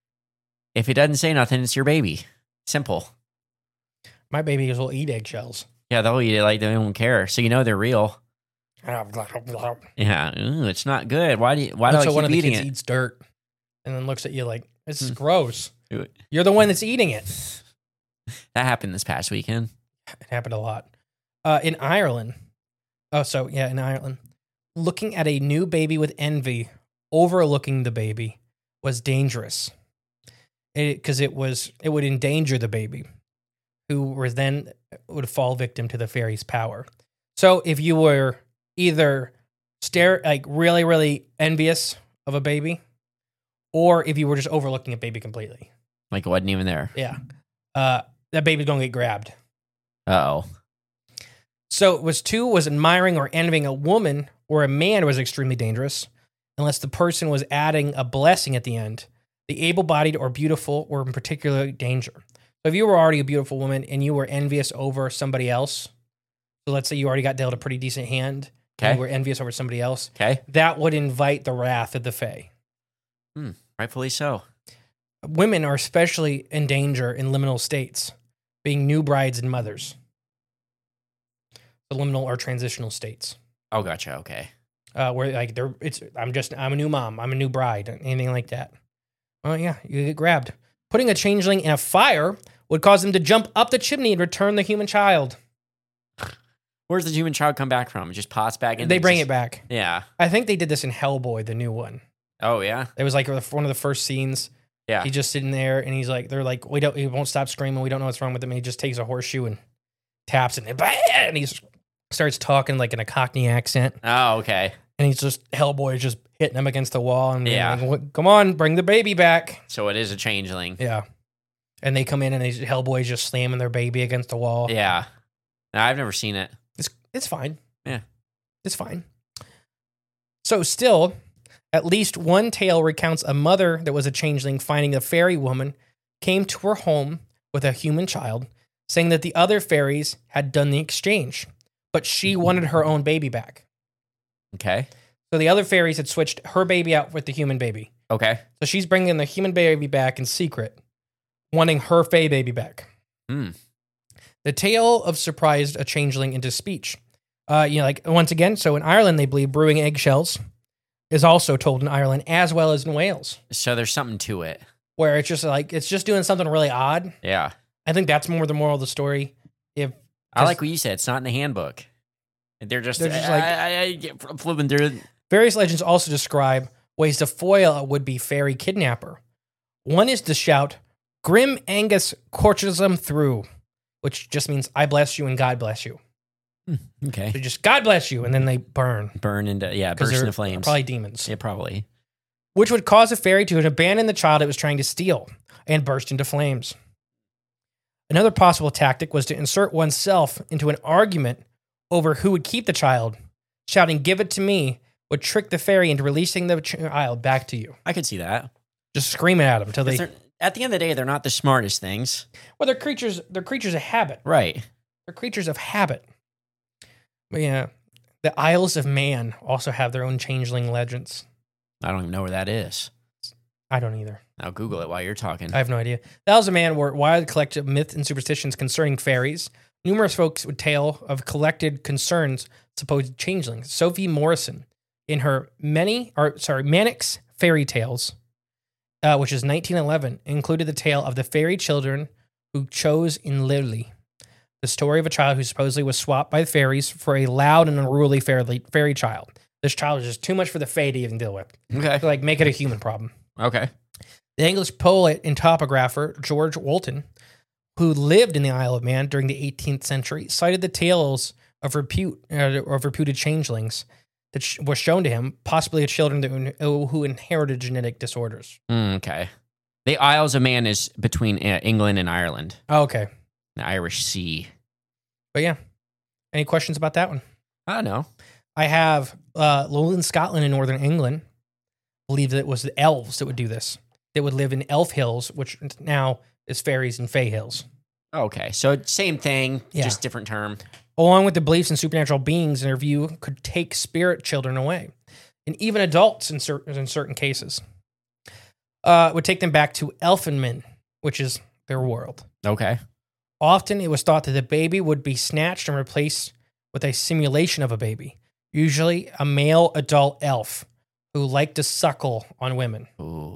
if it doesn't say nothing, it's your baby. Simple. My babies will eat eggshells. Yeah, they'll eat it like they don't care, so you know they're real. Yeah, ooh, it's not good. Why do you, why do I so keep one of the eating kids it? eats dirt and then looks at you like, this is Hmm. gross. You're the one that's eating it. That happened this past weekend. It happened a lot. Uh, in Ireland. Oh, so yeah, in Ireland. Looking at a new baby with envy, overlooking the baby, was dangerous. Because it, it was it would endanger the baby, who was then would fall victim to the fairy's power. So if you were either stare like really, really envious of a baby, or if you were just overlooking a baby completely. Like it wasn't even there. Yeah. Uh, that baby's gonna get grabbed. Uh-oh. So it was two was admiring or envying a woman or a man was extremely dangerous, unless the person was adding a blessing at the end. The able-bodied or beautiful were in particular danger. So if you were already a beautiful woman and you were envious over somebody else, so let's say you already got dealt a pretty decent hand, Okay. and you were envious over somebody else, Okay. that would invite the wrath of the Fae. Hmm. Rightfully so. Women are especially in danger in liminal states, being new brides and mothers. The liminal or transitional states. Oh, gotcha. Okay. Uh, where like they're it's I'm just I'm a new mom, I'm a new bride, anything like that. Oh yeah, you get grabbed. Putting a changeling in a fire would cause them to jump up the chimney and return the human child. Where's the human child come back from? It just pops back in. They bring it back. Yeah. I think they did this in Hellboy, the new one. Oh yeah. It was like one of the first scenes. Yeah. He's just sitting there and he's like, they're like, we don't, he won't stop screaming. We don't know what's wrong with him. And he just takes a horseshoe and taps it and, and he starts talking like in a Cockney accent. Oh, okay. And he's just, Hellboy is just hitting him against the wall and being Yeah. like, come on, bring the baby back. So it is a changeling. Yeah. And they come in and they, Hellboy's just slamming their baby against the wall. Yeah. No, I've never seen it. It's it's fine. Yeah. It's fine. So still, at least one tale recounts a mother that was a changeling finding a fairy woman came to her home with a human child, saying that the other fairies had done the exchange, but she wanted her own baby back. Okay. So the other fairies had switched her baby out with the human baby. Okay. So she's bringing the human baby back in secret, wanting her fae baby back. Hmm. The tale of surprised a changeling into speech. Uh, you know, like once again, so in Ireland, they believe brewing eggshells is also told in Ireland as well as in Wales, So there's something to it. where it's just like, it's just doing something really odd. Yeah. I think that's more the moral of the story. If I like what you said. It's not in the handbook. They're just, They're just I, like- I, I, I, flipping through. Various legends also describe ways to foil a would-be fairy kidnapper. One is to shout, "Grim Angus courses them through," which just means "I bless you and God bless you." Okay. They just "God bless you," and then they burn. Burn into, yeah, 'Cause burst they're into flames. Probably demons. Yeah, probably. Which would cause a fairy to abandon the child it was trying to steal and burst into flames. Another possible tactic was to insert oneself into an argument over who would keep the child. Shouting, "Give it to me," would trick the fairy into releasing the child back to you. I could see that. Just screaming at them until they... At the end of the day, they're not the smartest things. Well, they're creatures, they're creatures of habit. Right. They're creatures of habit. But yeah, the Isles of Man also have their own changeling legends. I don't even know where that is. I don't either. I'll Google it while you're talking. I have no idea. The Isles of Man were a wild collection of myths and superstitions concerning fairies. Numerous folks would tell of collected concerns supposed changelings. Sophie Morrison, in her many, or sorry, Mannix Fairy Tales, uh, which is nineteen eleven, included the tale of the fairy children who chose in Lily, the story of a child who supposedly was swapped by the fairies for a loud and unruly fairy, fairy child. This child is just too much for the fae to even deal with. Okay. So, like, make it a human problem. Okay. The English poet and topographer George Walton, who lived in the Isle of Man during the eighteenth century, cited the tales of repute uh, of reputed changelings that sh- were shown to him, possibly children that, who inherited genetic disorders. Mm, okay. The Isles of Man is between uh, England and Ireland. Oh, okay. The Irish Sea. But yeah, any questions about that one? I don't know. I have uh, lowland Scotland and northern England. Believe that it was the elves that would do this. That would live in Elf Hills, which now is fairies and Fey Hills. Okay, so same thing, Yeah. just different term. Along with the beliefs in supernatural beings in their view could take spirit children away, and even adults in certain in certain cases. Uh, would take them back to Elfenman, which is their world. Okay. Often it was thought that the baby would be snatched and replaced with a simulation of a baby, usually a male adult elf who liked to suckle on women. Ooh.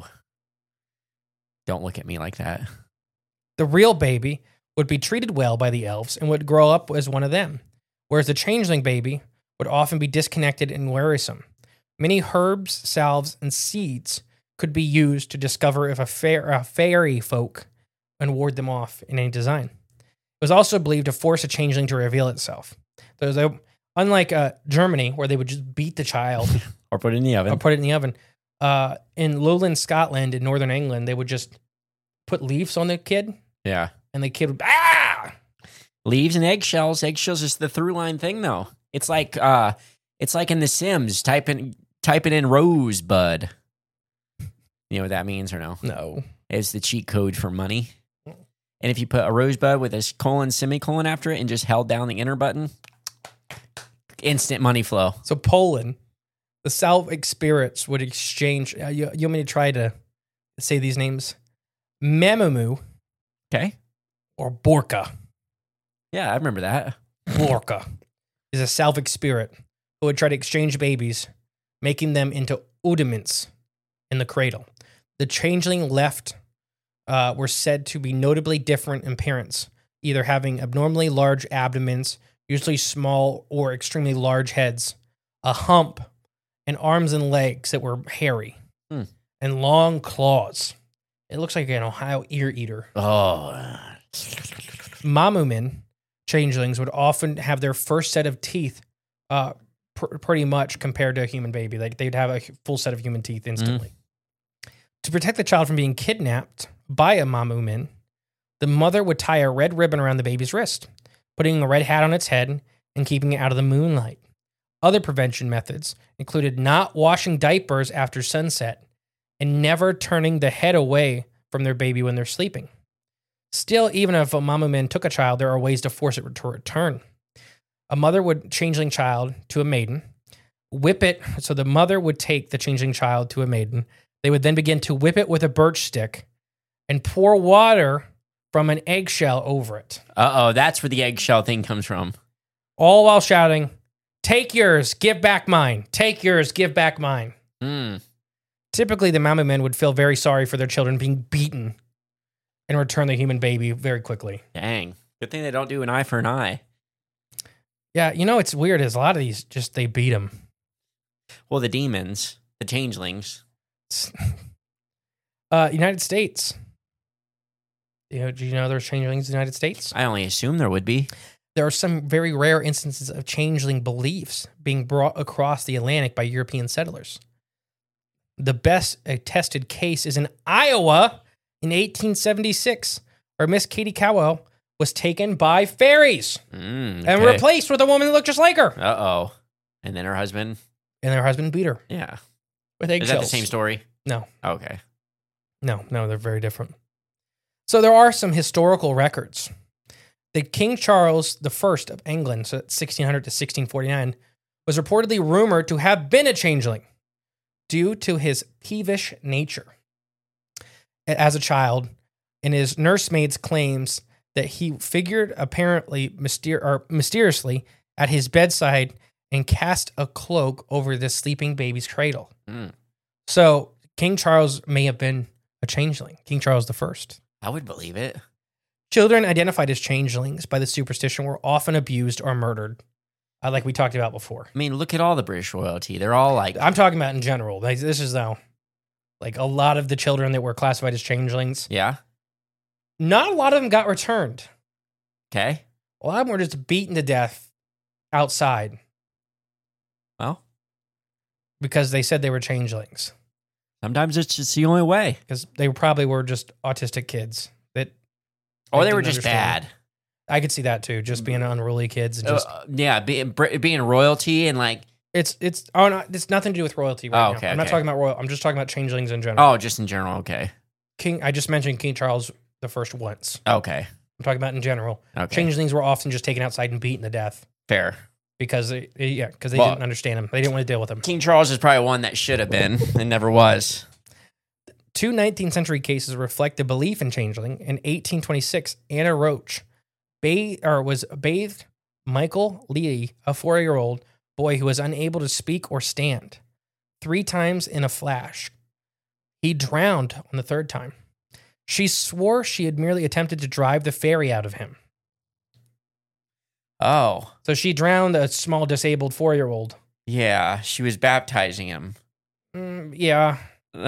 Don't look at me like that. The real baby would be treated well by the elves and would grow up as one of them, whereas the changeling baby would often be disconnected and wearisome. Many herbs, salves, and seeds could be used to discover if a, fa- a fairy folk and ward them off in any design. It was also believed to force a changeling to reveal itself. So they, unlike uh, Germany, where they would just beat the child Or put it in the oven. or put it in the oven, uh, in lowland Scotland and northern England, they would just put leaves on the kid, Yeah. and the kid would ah. Leaves and eggshells. Eggshells is the through line thing, though. It's like uh, it's like in The Sims. Typing typing in rosebud. You know what that means or no? No. It's the cheat code for money. And if you put a rosebud with a colon semicolon after it and just held down the enter button, instant money flow. So Poland, the Salvic spirits would exchange. Uh, you, you want me to try to say these names? Mamamoo Okay. or Borka. Yeah, I remember that. Borka is a Salvic spirit who would try to exchange babies, making them into udiments in the cradle. The changeling left uh, were said to be notably different in appearance, either having abnormally large abdomens, usually small or extremely large heads, a hump, and arms and legs that were hairy, Hmm. and long claws. It looks like an Ohio ear eater. Oh. Mamumin changelings would often have their first set of teeth uh, pr- pretty much compared to a human baby. Like they'd have a full set of human teeth instantly. To protect the child from being kidnapped by a Mamumin, the mother would tie a red ribbon around the baby's wrist, putting a red hat on its head and keeping it out of the moonlight. Other prevention methods included not washing diapers after sunset and never turning the head away from their baby when they're sleeping. Still, even if a Mamumin took a child, there are ways to force it to return. A mother would changeling child to a maiden, whip it. So the mother would take the changeling child to a maiden. They would then begin to whip it with a birch stick and pour water from an eggshell over it. Uh-oh, that's where the eggshell thing comes from. All while shouting, "Take yours, give back mine. Take yours, give back mine." Mm. Typically, the Mamumin would feel very sorry for their children being beaten and return the human baby very quickly. Dang. Good thing they don't do an eye for an eye. Yeah, you know, it's weird is a lot of these just, they beat them. Well, the demons, the changelings. uh, United States. You know, do you know there's changelings in the United States? I only assume there would be. There are some very rare instances of changeling beliefs being brought across the Atlantic by European settlers. The best attested case is in Iowa in eighteen seventy-six, where Miss Katie Cowell was taken by fairies mm, okay. and replaced with a woman that looked just like her. Uh-oh. And then her husband? And her husband beat her. Yeah. With eggshells. Is that the same story? No. Okay. No, no, they're very different. So there are some historical records. The King Charles the First of England, so sixteen hundred to sixteen forty-nine, was reportedly rumored to have been a changeling due to his peevish nature as a child, and his nursemaid's claims that he figured apparently myster- or mysteriously at his bedside and cast a cloak over the sleeping baby's cradle. Mm. So King Charles may have been a changeling, King Charles the First. I would believe it. Children identified as changelings by the superstition were often abused or murdered, uh, like we talked about before. I mean, look at all the British royalty. They're all like... I'm talking about in general. Like, this is though, like a lot of the children that were classified as changelings. Yeah. Not a lot of them got returned. Okay. A lot of them were just beaten to death outside. Well, because they said they were changelings. Sometimes it's just the only way. Because they probably were just autistic kids that... Or they were just understand. bad. I could see that too, just being unruly kids and just... Uh, yeah, being, being royalty and like... It's it's oh no, it's nothing to do with royalty right oh, okay, now. I'm okay. not talking about royal. I'm just talking about changelings in general. Oh, just in general, okay. King, I just mentioned King Charles the First once. Okay. I'm talking about in general. Okay. Changelings were often just taken outside and beaten to death. Fair. Because they, yeah, because they well, didn't understand him. They didn't want to deal with him. King Charles is probably one that should have been and never was. Two nineteenth century cases reflect the belief in changeling. In eighteen twenty-six, Anna Roach bathed, or was bathed Michael Lee, a four-year-old boy who was unable to speak or stand, three times in a flash. He drowned on the third time. She swore she had merely attempted to drive the fairy out of him. Oh. So she drowned a small disabled four-year-old. Yeah, she was baptizing him. Mm, yeah.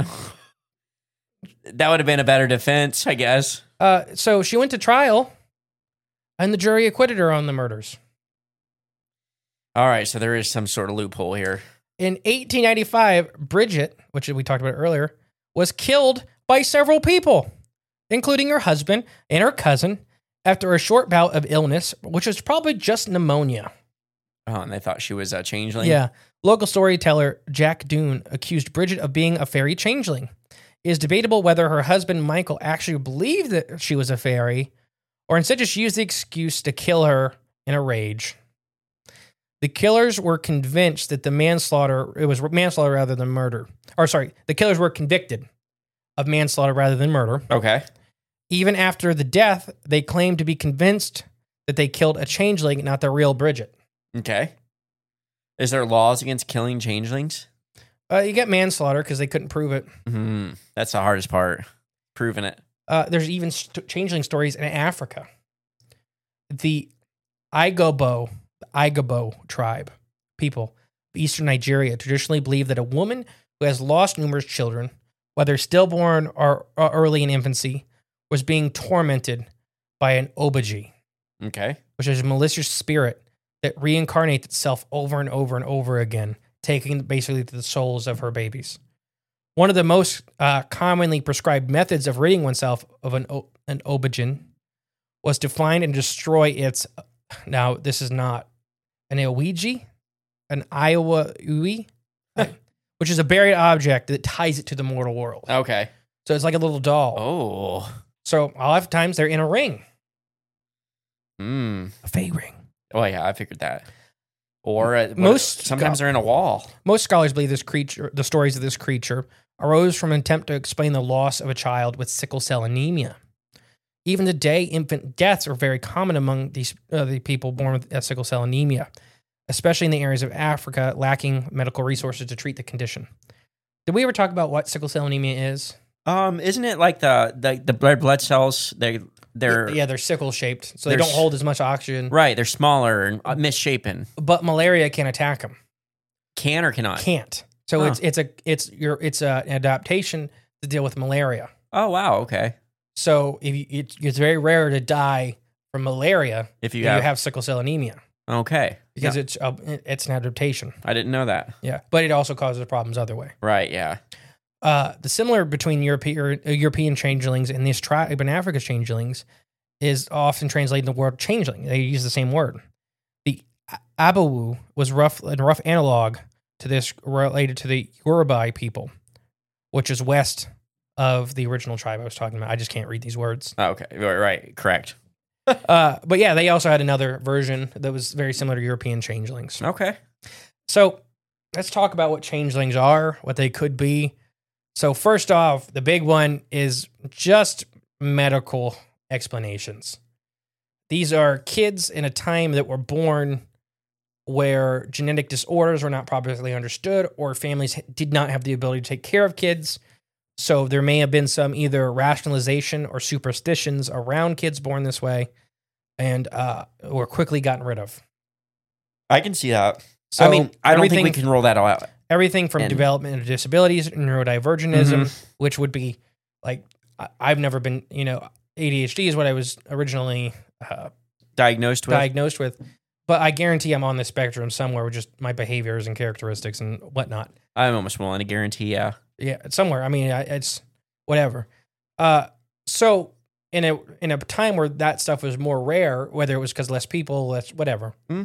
That would have been a better defense, I guess. Uh, so she went to trial, and the jury acquitted her on the murders. All right, so there is some sort of loophole here. In eighteen ninety-five, Bridget, which we talked about earlier, was killed by several people, including her husband and her cousin, after a short bout of illness, which was probably just pneumonia. Oh, and they thought she was a changeling? Yeah. Local storyteller Jack Doon accused Bridget of being a fairy changeling. It is debatable whether her husband Michael actually believed that she was a fairy, or instead just used the excuse to kill her in a rage. The killers were convinced that the manslaughter, it was manslaughter rather than murder. Or sorry, the killers were convicted of manslaughter rather than murder. Okay. Even after the death, they claimed to be convinced that they killed a changeling, not the real Bridget. Okay. Is there laws against killing changelings? Uh, you get manslaughter because they couldn't prove it. Mm-hmm. That's the hardest part, proving it. Uh, there's even st- changeling stories in Africa. The Igbo, the Igbo tribe, people of eastern Nigeria, traditionally believe that a woman who has lost numerous children, whether stillborn or, or early in infancy, was being tormented by an obaji. Okay. Which is a malicious spirit that reincarnates itself over and over and over again, taking basically the souls of her babies. One of the most uh, commonly prescribed methods of ridding oneself of an o- an obajin was to find and destroy its. Now, this is not an Ouija, an Iowa Ui, which is a buried object that ties it to the mortal world. Okay. So it's like a little doll. Oh. So a lot of times they're in a ring. Hmm. A fey ring. Oh, yeah, I figured that. Or uh, most sometimes scho- they're in a wall. Most scholars believe this creature, the stories of this creature, arose from an attempt to explain the loss of a child with sickle cell anemia. Even today, infant deaths are very common among these uh, the people born with uh, sickle cell anemia, especially in the areas of Africa lacking medical resources to treat the condition. Did we ever talk about what sickle cell anemia is? Um, isn't it like the the, the blood blood cells they they're yeah, they're sickle shaped, so they they're don't hold as much oxygen. Right, they're smaller and uh, misshapen. But malaria can attack them. Can or cannot? Can't. So Huh. it's it's a it's your it's a, an adaptation to deal with malaria. Oh wow, okay. So if you, it's, it's very rare to die from malaria If you if have, you have sickle cell anemia okay, because Yeah. it's uh, it's an adaptation. I didn't know that. Yeah, but it also causes problems other way. Right, yeah. Uh, the similar between European uh, European changelings and this tribe in Africa changelings is often translated in the word changeling. They use the same word. The Abawu was rough a rough analog to this related to the Yoruba people, which is west of the original tribe I was talking about. I just can't read these words. Oh, okay, right, right, correct. uh, but yeah, they also had another version that was very similar to European changelings. Okay. So let's talk about what changelings are, what they could be. So first off, the big one is just medical explanations. These are kids in a time that were born where genetic disorders were not properly understood or families did not have the ability to take care of kids. So there may have been some either rationalization or superstitions around kids born this way and uh, were quickly gotten rid of. I can see that. So I mean, I don't think we everything- can roll that all out. Everything from And- developmental disabilities, neurodivergentism, Mhm. which would be like, I- I've never been, you know, A D H D is what I was originally uh, Diagnosed with? diagnosed with. But I guarantee I'm on the spectrum somewhere with just my behaviors and characteristics and whatnot. I'm almost willing to guarantee, yeah. Yeah, somewhere. I mean, I- it's whatever. Uh, so in a in a time where that stuff was more rare, whether it was because less people, less whatever, Mm.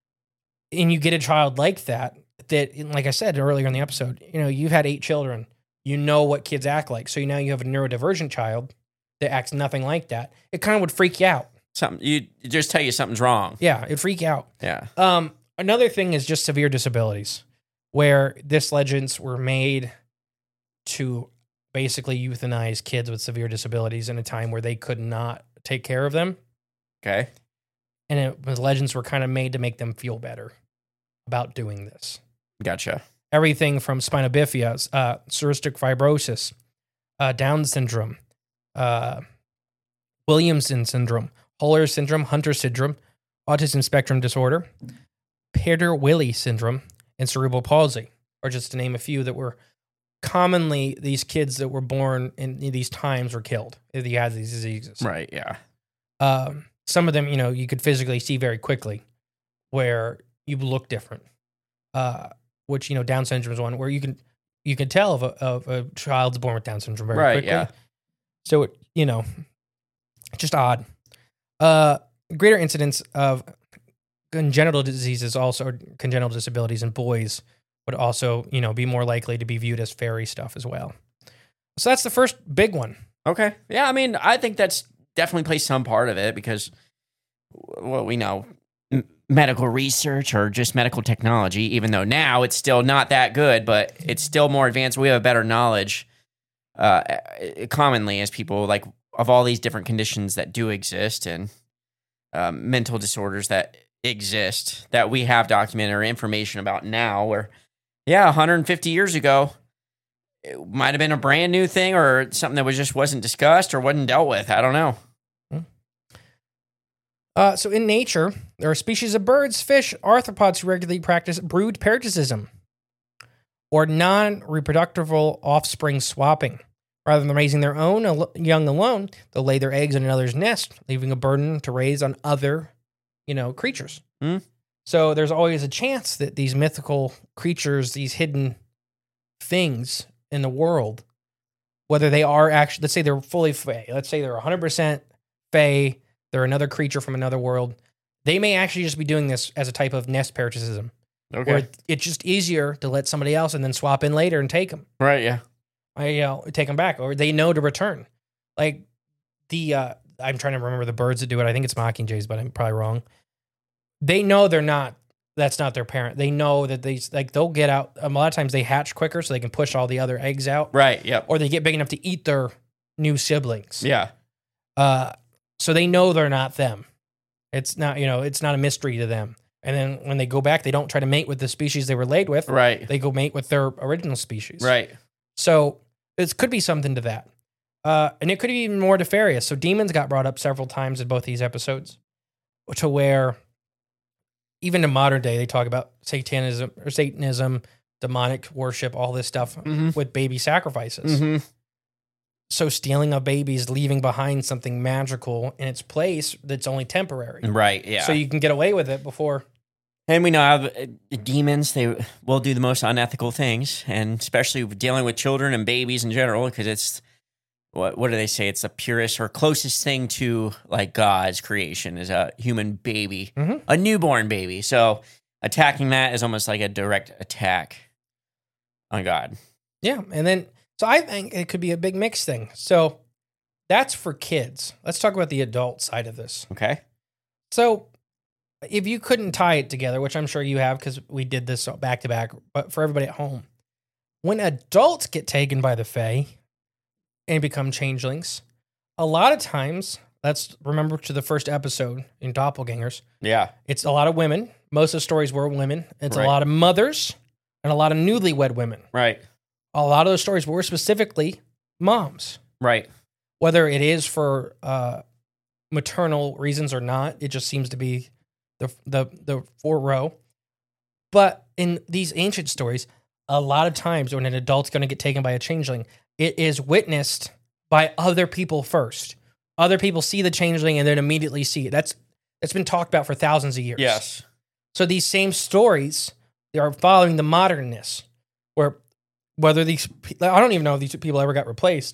and you get a child like that, that like I said earlier in the episode, you know, you've had eight children, you know what kids act like. So now you have a neurodivergent child that acts nothing like that. It kind of would freak you out. Something you it just tell you something's wrong. Yeah, it'd freak you out. Yeah. Um, another thing is just severe disabilities, where this legends were made to basically euthanize kids with severe disabilities in a time where they could not take care of them. Okay. And it, the legends were kind of made to make them feel better about doing this. Gotcha. Everything from spina bifida, uh, cystic fibrosis, uh, Down syndrome, uh, Williamson syndrome, Huller syndrome, Hunter syndrome, autism spectrum disorder, Prader-Willi syndrome, and cerebral palsy, or just to name a few that were commonly these kids that were born in these times were killed if they had these diseases. Right, yeah. Um, some of them, you know, you could physically see very quickly where you look different. Uh, which, you know, Down syndrome is one where you can you can tell if a, of a child's born with Down syndrome very Right, quickly. yeah. So, it, you know, just odd. Uh, greater incidence of congenital diseases, also or congenital disabilities in boys would also, you know, be more likely to be viewed as fairy stuff as well. So that's the first big one. Okay. Yeah, I mean, I think that's definitely plays some part of it because, well, we know m- medical research or just medical technology, even though now it's still not that good, but it's still more advanced. We have a better knowledge uh, commonly as people, like, of all these different conditions that do exist and um, mental disorders that exist that we have documented or information about now where, yeah, one hundred fifty years ago, it might have been a brand new thing or something that was just wasn't discussed or wasn't dealt with. I don't know. Uh, so in nature, there are species of birds, fish, arthropods who regularly practice brood parasitism or non-reproductive offspring swapping. Rather than raising their own al- young alone, they'll lay their eggs in another's nest, leaving a burden to raise on other, you know, creatures. Mm. So there's always a chance that these mythical creatures, these hidden things in the world, whether they are actually, let's say they're fully fae, let's say they're one hundred percent fae, they're another creature from another world, they may actually just be doing this as a type of nest parasitism. Okay. Where it's just easier to let somebody else and then swap in later and take them. Right, yeah. I, you know, take them back, or they know to return. Like the, uh, I'm trying to remember the birds that do it. I think it's mockingjays, but I'm probably wrong. They know they're not, that's not their parent. They know that they, like, they'll get out. Um, a lot of times they hatch quicker so they can push all the other eggs out. Right, yep. Or they get big enough to eat their new siblings. Yeah. Uh, so they know they're not them. It's not, you know, it's not a mystery to them. And then when they go back, they don't try to mate with the species they were laid with. Right. They go mate with their original species. Right. So it could be something to that. Uh, and it could be even more nefarious. So demons got brought up several times in both these episodes, to where even in modern day, they talk about satanism or Satanism, demonic worship, all this stuff Mhm. with baby sacrifices. Mhm. So stealing a baby is leaving behind something magical in its place that's only temporary. Right, yeah. So you can get away with it before. And we know how uh, demons, they will do the most unethical things, and especially dealing with children and babies in general, because it's, what what do they say? It's the purest or closest thing to like God's creation is a human baby, Mhm. a newborn baby. So attacking that is almost like a direct attack on God. Yeah. And then, so I think it could be a big mix thing. So that's for kids. Let's talk about the adult side of this. Okay. So if you couldn't tie it together, which I'm sure you have because we did this back to back, but for everybody at home, when adults get taken by the Fae and become changelings, a lot of times, let's remember to the first episode in Doppelgangers, Yeah. it's a lot of women. Most of the stories were women. It's Right. a lot of mothers and a lot of newlywed women. Right. A lot of those stories were specifically moms. Right. Whether it is for uh, maternal reasons or not, it just seems to be the the the four row. But in these ancient stories, a lot of times when an adult's going to get taken by a changeling, it is witnessed by other people first. Other people see the changeling and then immediately see it. That's that's been talked about for thousands of years. Yes. So these same stories, they are following the modernness, where whether these, I don't even know if these people ever got replaced,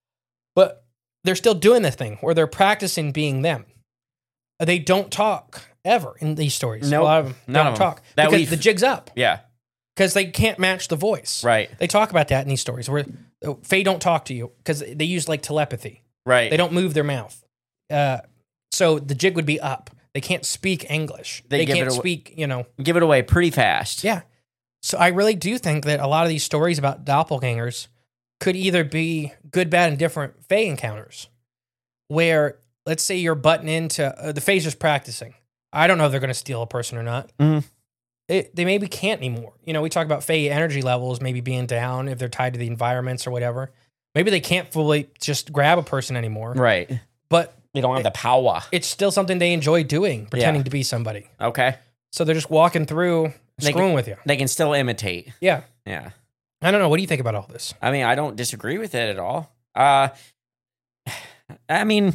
but they're still doing the thing where they're practicing being them. They don't talk ever in these stories. Nope. A lot of them None don't of them. talk That because we've- the jig's up. Yeah. Because they can't match the voice. Right. They talk about that in these stories where uh, Fae don't talk to you because they use like telepathy. Right. They don't move their mouth. Uh, so the jig would be up. They can't speak English. They They, give can't it awa- speak, you know. Give it away pretty fast. Yeah. So I really do think that a lot of these stories about doppelgangers could either be good, bad, and different Fae encounters where, let's say you're butting into, uh, the Fae's just practicing. I don't know if they're going to steal a person or not. Mhm. It, they maybe can't anymore. You know, we talk about Fae energy levels maybe being down if they're tied to the environments or whatever. Maybe they can't fully just grab a person anymore. Right. But They don't have the power. it's still something they enjoy doing, pretending to be somebody. Okay. So they're just walking through, They screwing can- with you. They can still imitate. Yeah. Yeah. I don't know. What do you think about all this? I mean, I don't disagree with it at all. Uh, I mean,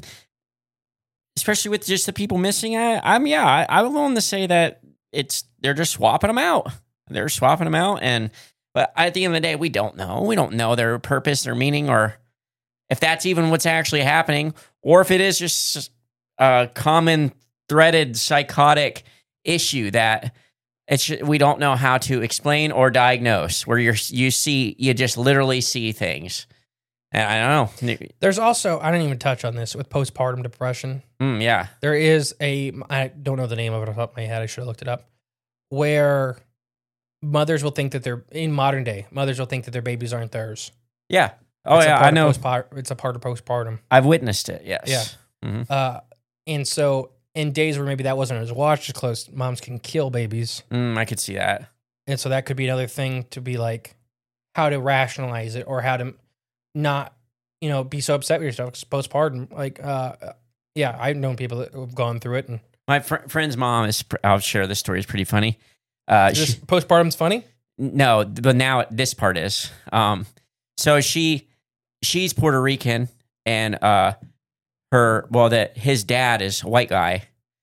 especially with just the people missing, I, I'm yeah, I, I'm willing to say that it's they're just swapping them out. They're swapping them out, and but at the end of the day, we don't know. We don't know their purpose, their meaning, or if that's even what's actually happening, or if it is just a common threaded psychotic issue that it's we don't know how to explain or diagnose. Where you're you see you just literally see things. And I don't know. There's also, I didn't even touch on this with postpartum depression. Mm, yeah. There is a, I don't know the name of it off the top of my head. I should have looked it up. Where mothers will think that they're, in modern day, mothers will think that their babies aren't theirs. Yeah. Oh, It's a yeah. part I of know. postpar- it's a part of postpartum. I've witnessed it. Yes. Yeah. Mm-hmm. Uh, and so in days where maybe that wasn't as watched as close, moms can kill babies. Mm, I could see that. And so that could be another thing to be like, how to rationalize it or how to not, you know, be so upset with yourself. 'Cause postpartum, like, uh, yeah, I've known people that have gone through it. And My fr- friend's mom is, pr- I'll share this story, is pretty funny. Uh, Is this she- postpartum's funny? No, but now this part is. Um, so she, she's Puerto Rican, and uh, her, well, that his dad is a white guy,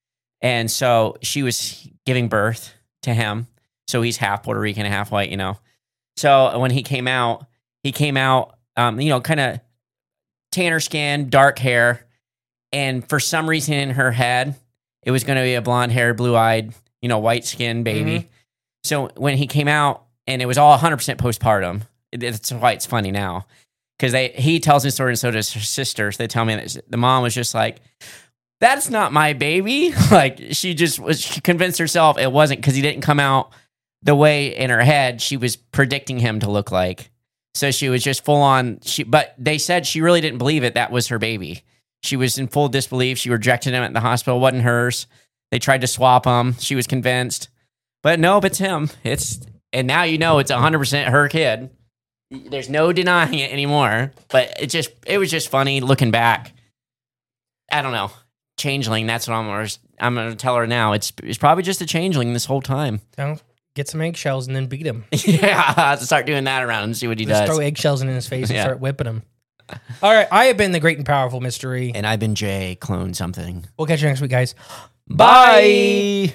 and so she was giving birth to him. So he's half Puerto Rican and half white, you know. So when he came out, he came out, um, you know, kind of tanner skin, dark hair, and for some reason in her head, it was going to be a blonde haired, blue eyed, you know, white skinned baby. Mhm. So when he came out, and it was all one hundred percent postpartum, it- that's why it's funny now. Because they he tells me the story, and so does her sisters. They tell me that the mom was just like, that's not my baby. Like, she just was, she convinced herself it wasn't because he didn't come out the way in her head she was predicting him to look like. So she was just full on, she, but they said she really didn't believe it. That was her baby. She was in full disbelief. She rejected him at the hospital. It wasn't hers. They tried to swap him. She was convinced. But no, it's him. It's, and now you know it's one hundred percent her kid. There's no denying it anymore. But it just it was just funny looking back. I don't know. Changeling, that's what I'm gonna, I'm gonna tell her now. It's it's probably just a changeling this whole time. Don't get some eggshells and then beat him. Yeah, I have to start doing that around and see what he Just does. throw eggshells in his face and Yeah. start whipping him. All right, I have been the great and powerful Mystery. And I've been Jay, clone something. We'll catch you next week, guys. Bye.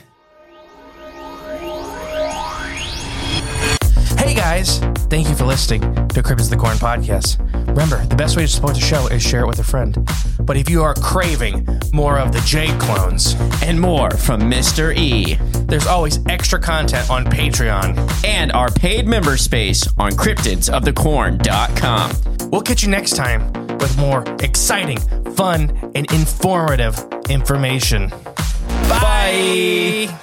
Hey guys, thank you for listening to Cryptids of the Corn podcast. Remember, the best way to support the show is share it with a friend. But if you are craving more of the J clones and more from Mister E, there's always extra content on Patreon and our paid member space on cryptids of the corn dot com. We'll catch you next time with more exciting, fun, and informative information. Bye. Bye.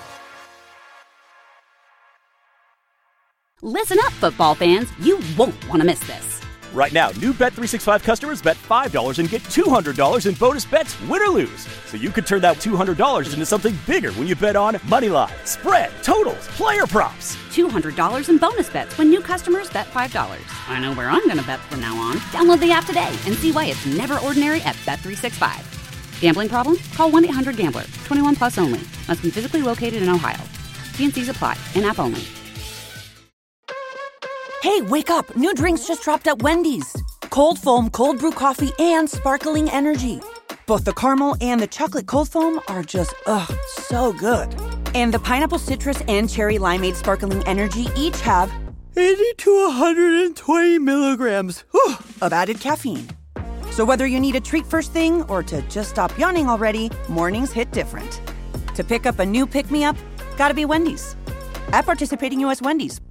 Listen up, football fans. You won't want to miss this. Right now, new Bet three sixty-five customers bet five dollars and get two hundred dollars in bonus bets, win or lose. So you could turn that two hundred dollars into something bigger when you bet on Moneyline, Spread, Totals, Player Props. two hundred dollars in bonus bets when new customers bet five dollars. I know where I'm going to bet from now on. Download the app today and see why it's never ordinary at Bet three sixty-five. Gambling problem? Call one eight hundred gambler. twenty-one plus only. Must be physically located in Ohio. T and C's apply. In-app only. Hey, wake up. New drinks just dropped at Wendy's. Cold foam, cold brew coffee, and sparkling energy. Both the caramel and the chocolate cold foam are just, ugh, so good. And the pineapple citrus and cherry limeade sparkling energy each have eighty to one hundred twenty milligrams whew, of added caffeine. So whether you need a treat first thing or to just stop yawning already, mornings hit different. To pick up a new pick-me-up, gotta be Wendy's. At participating U S Wendy's.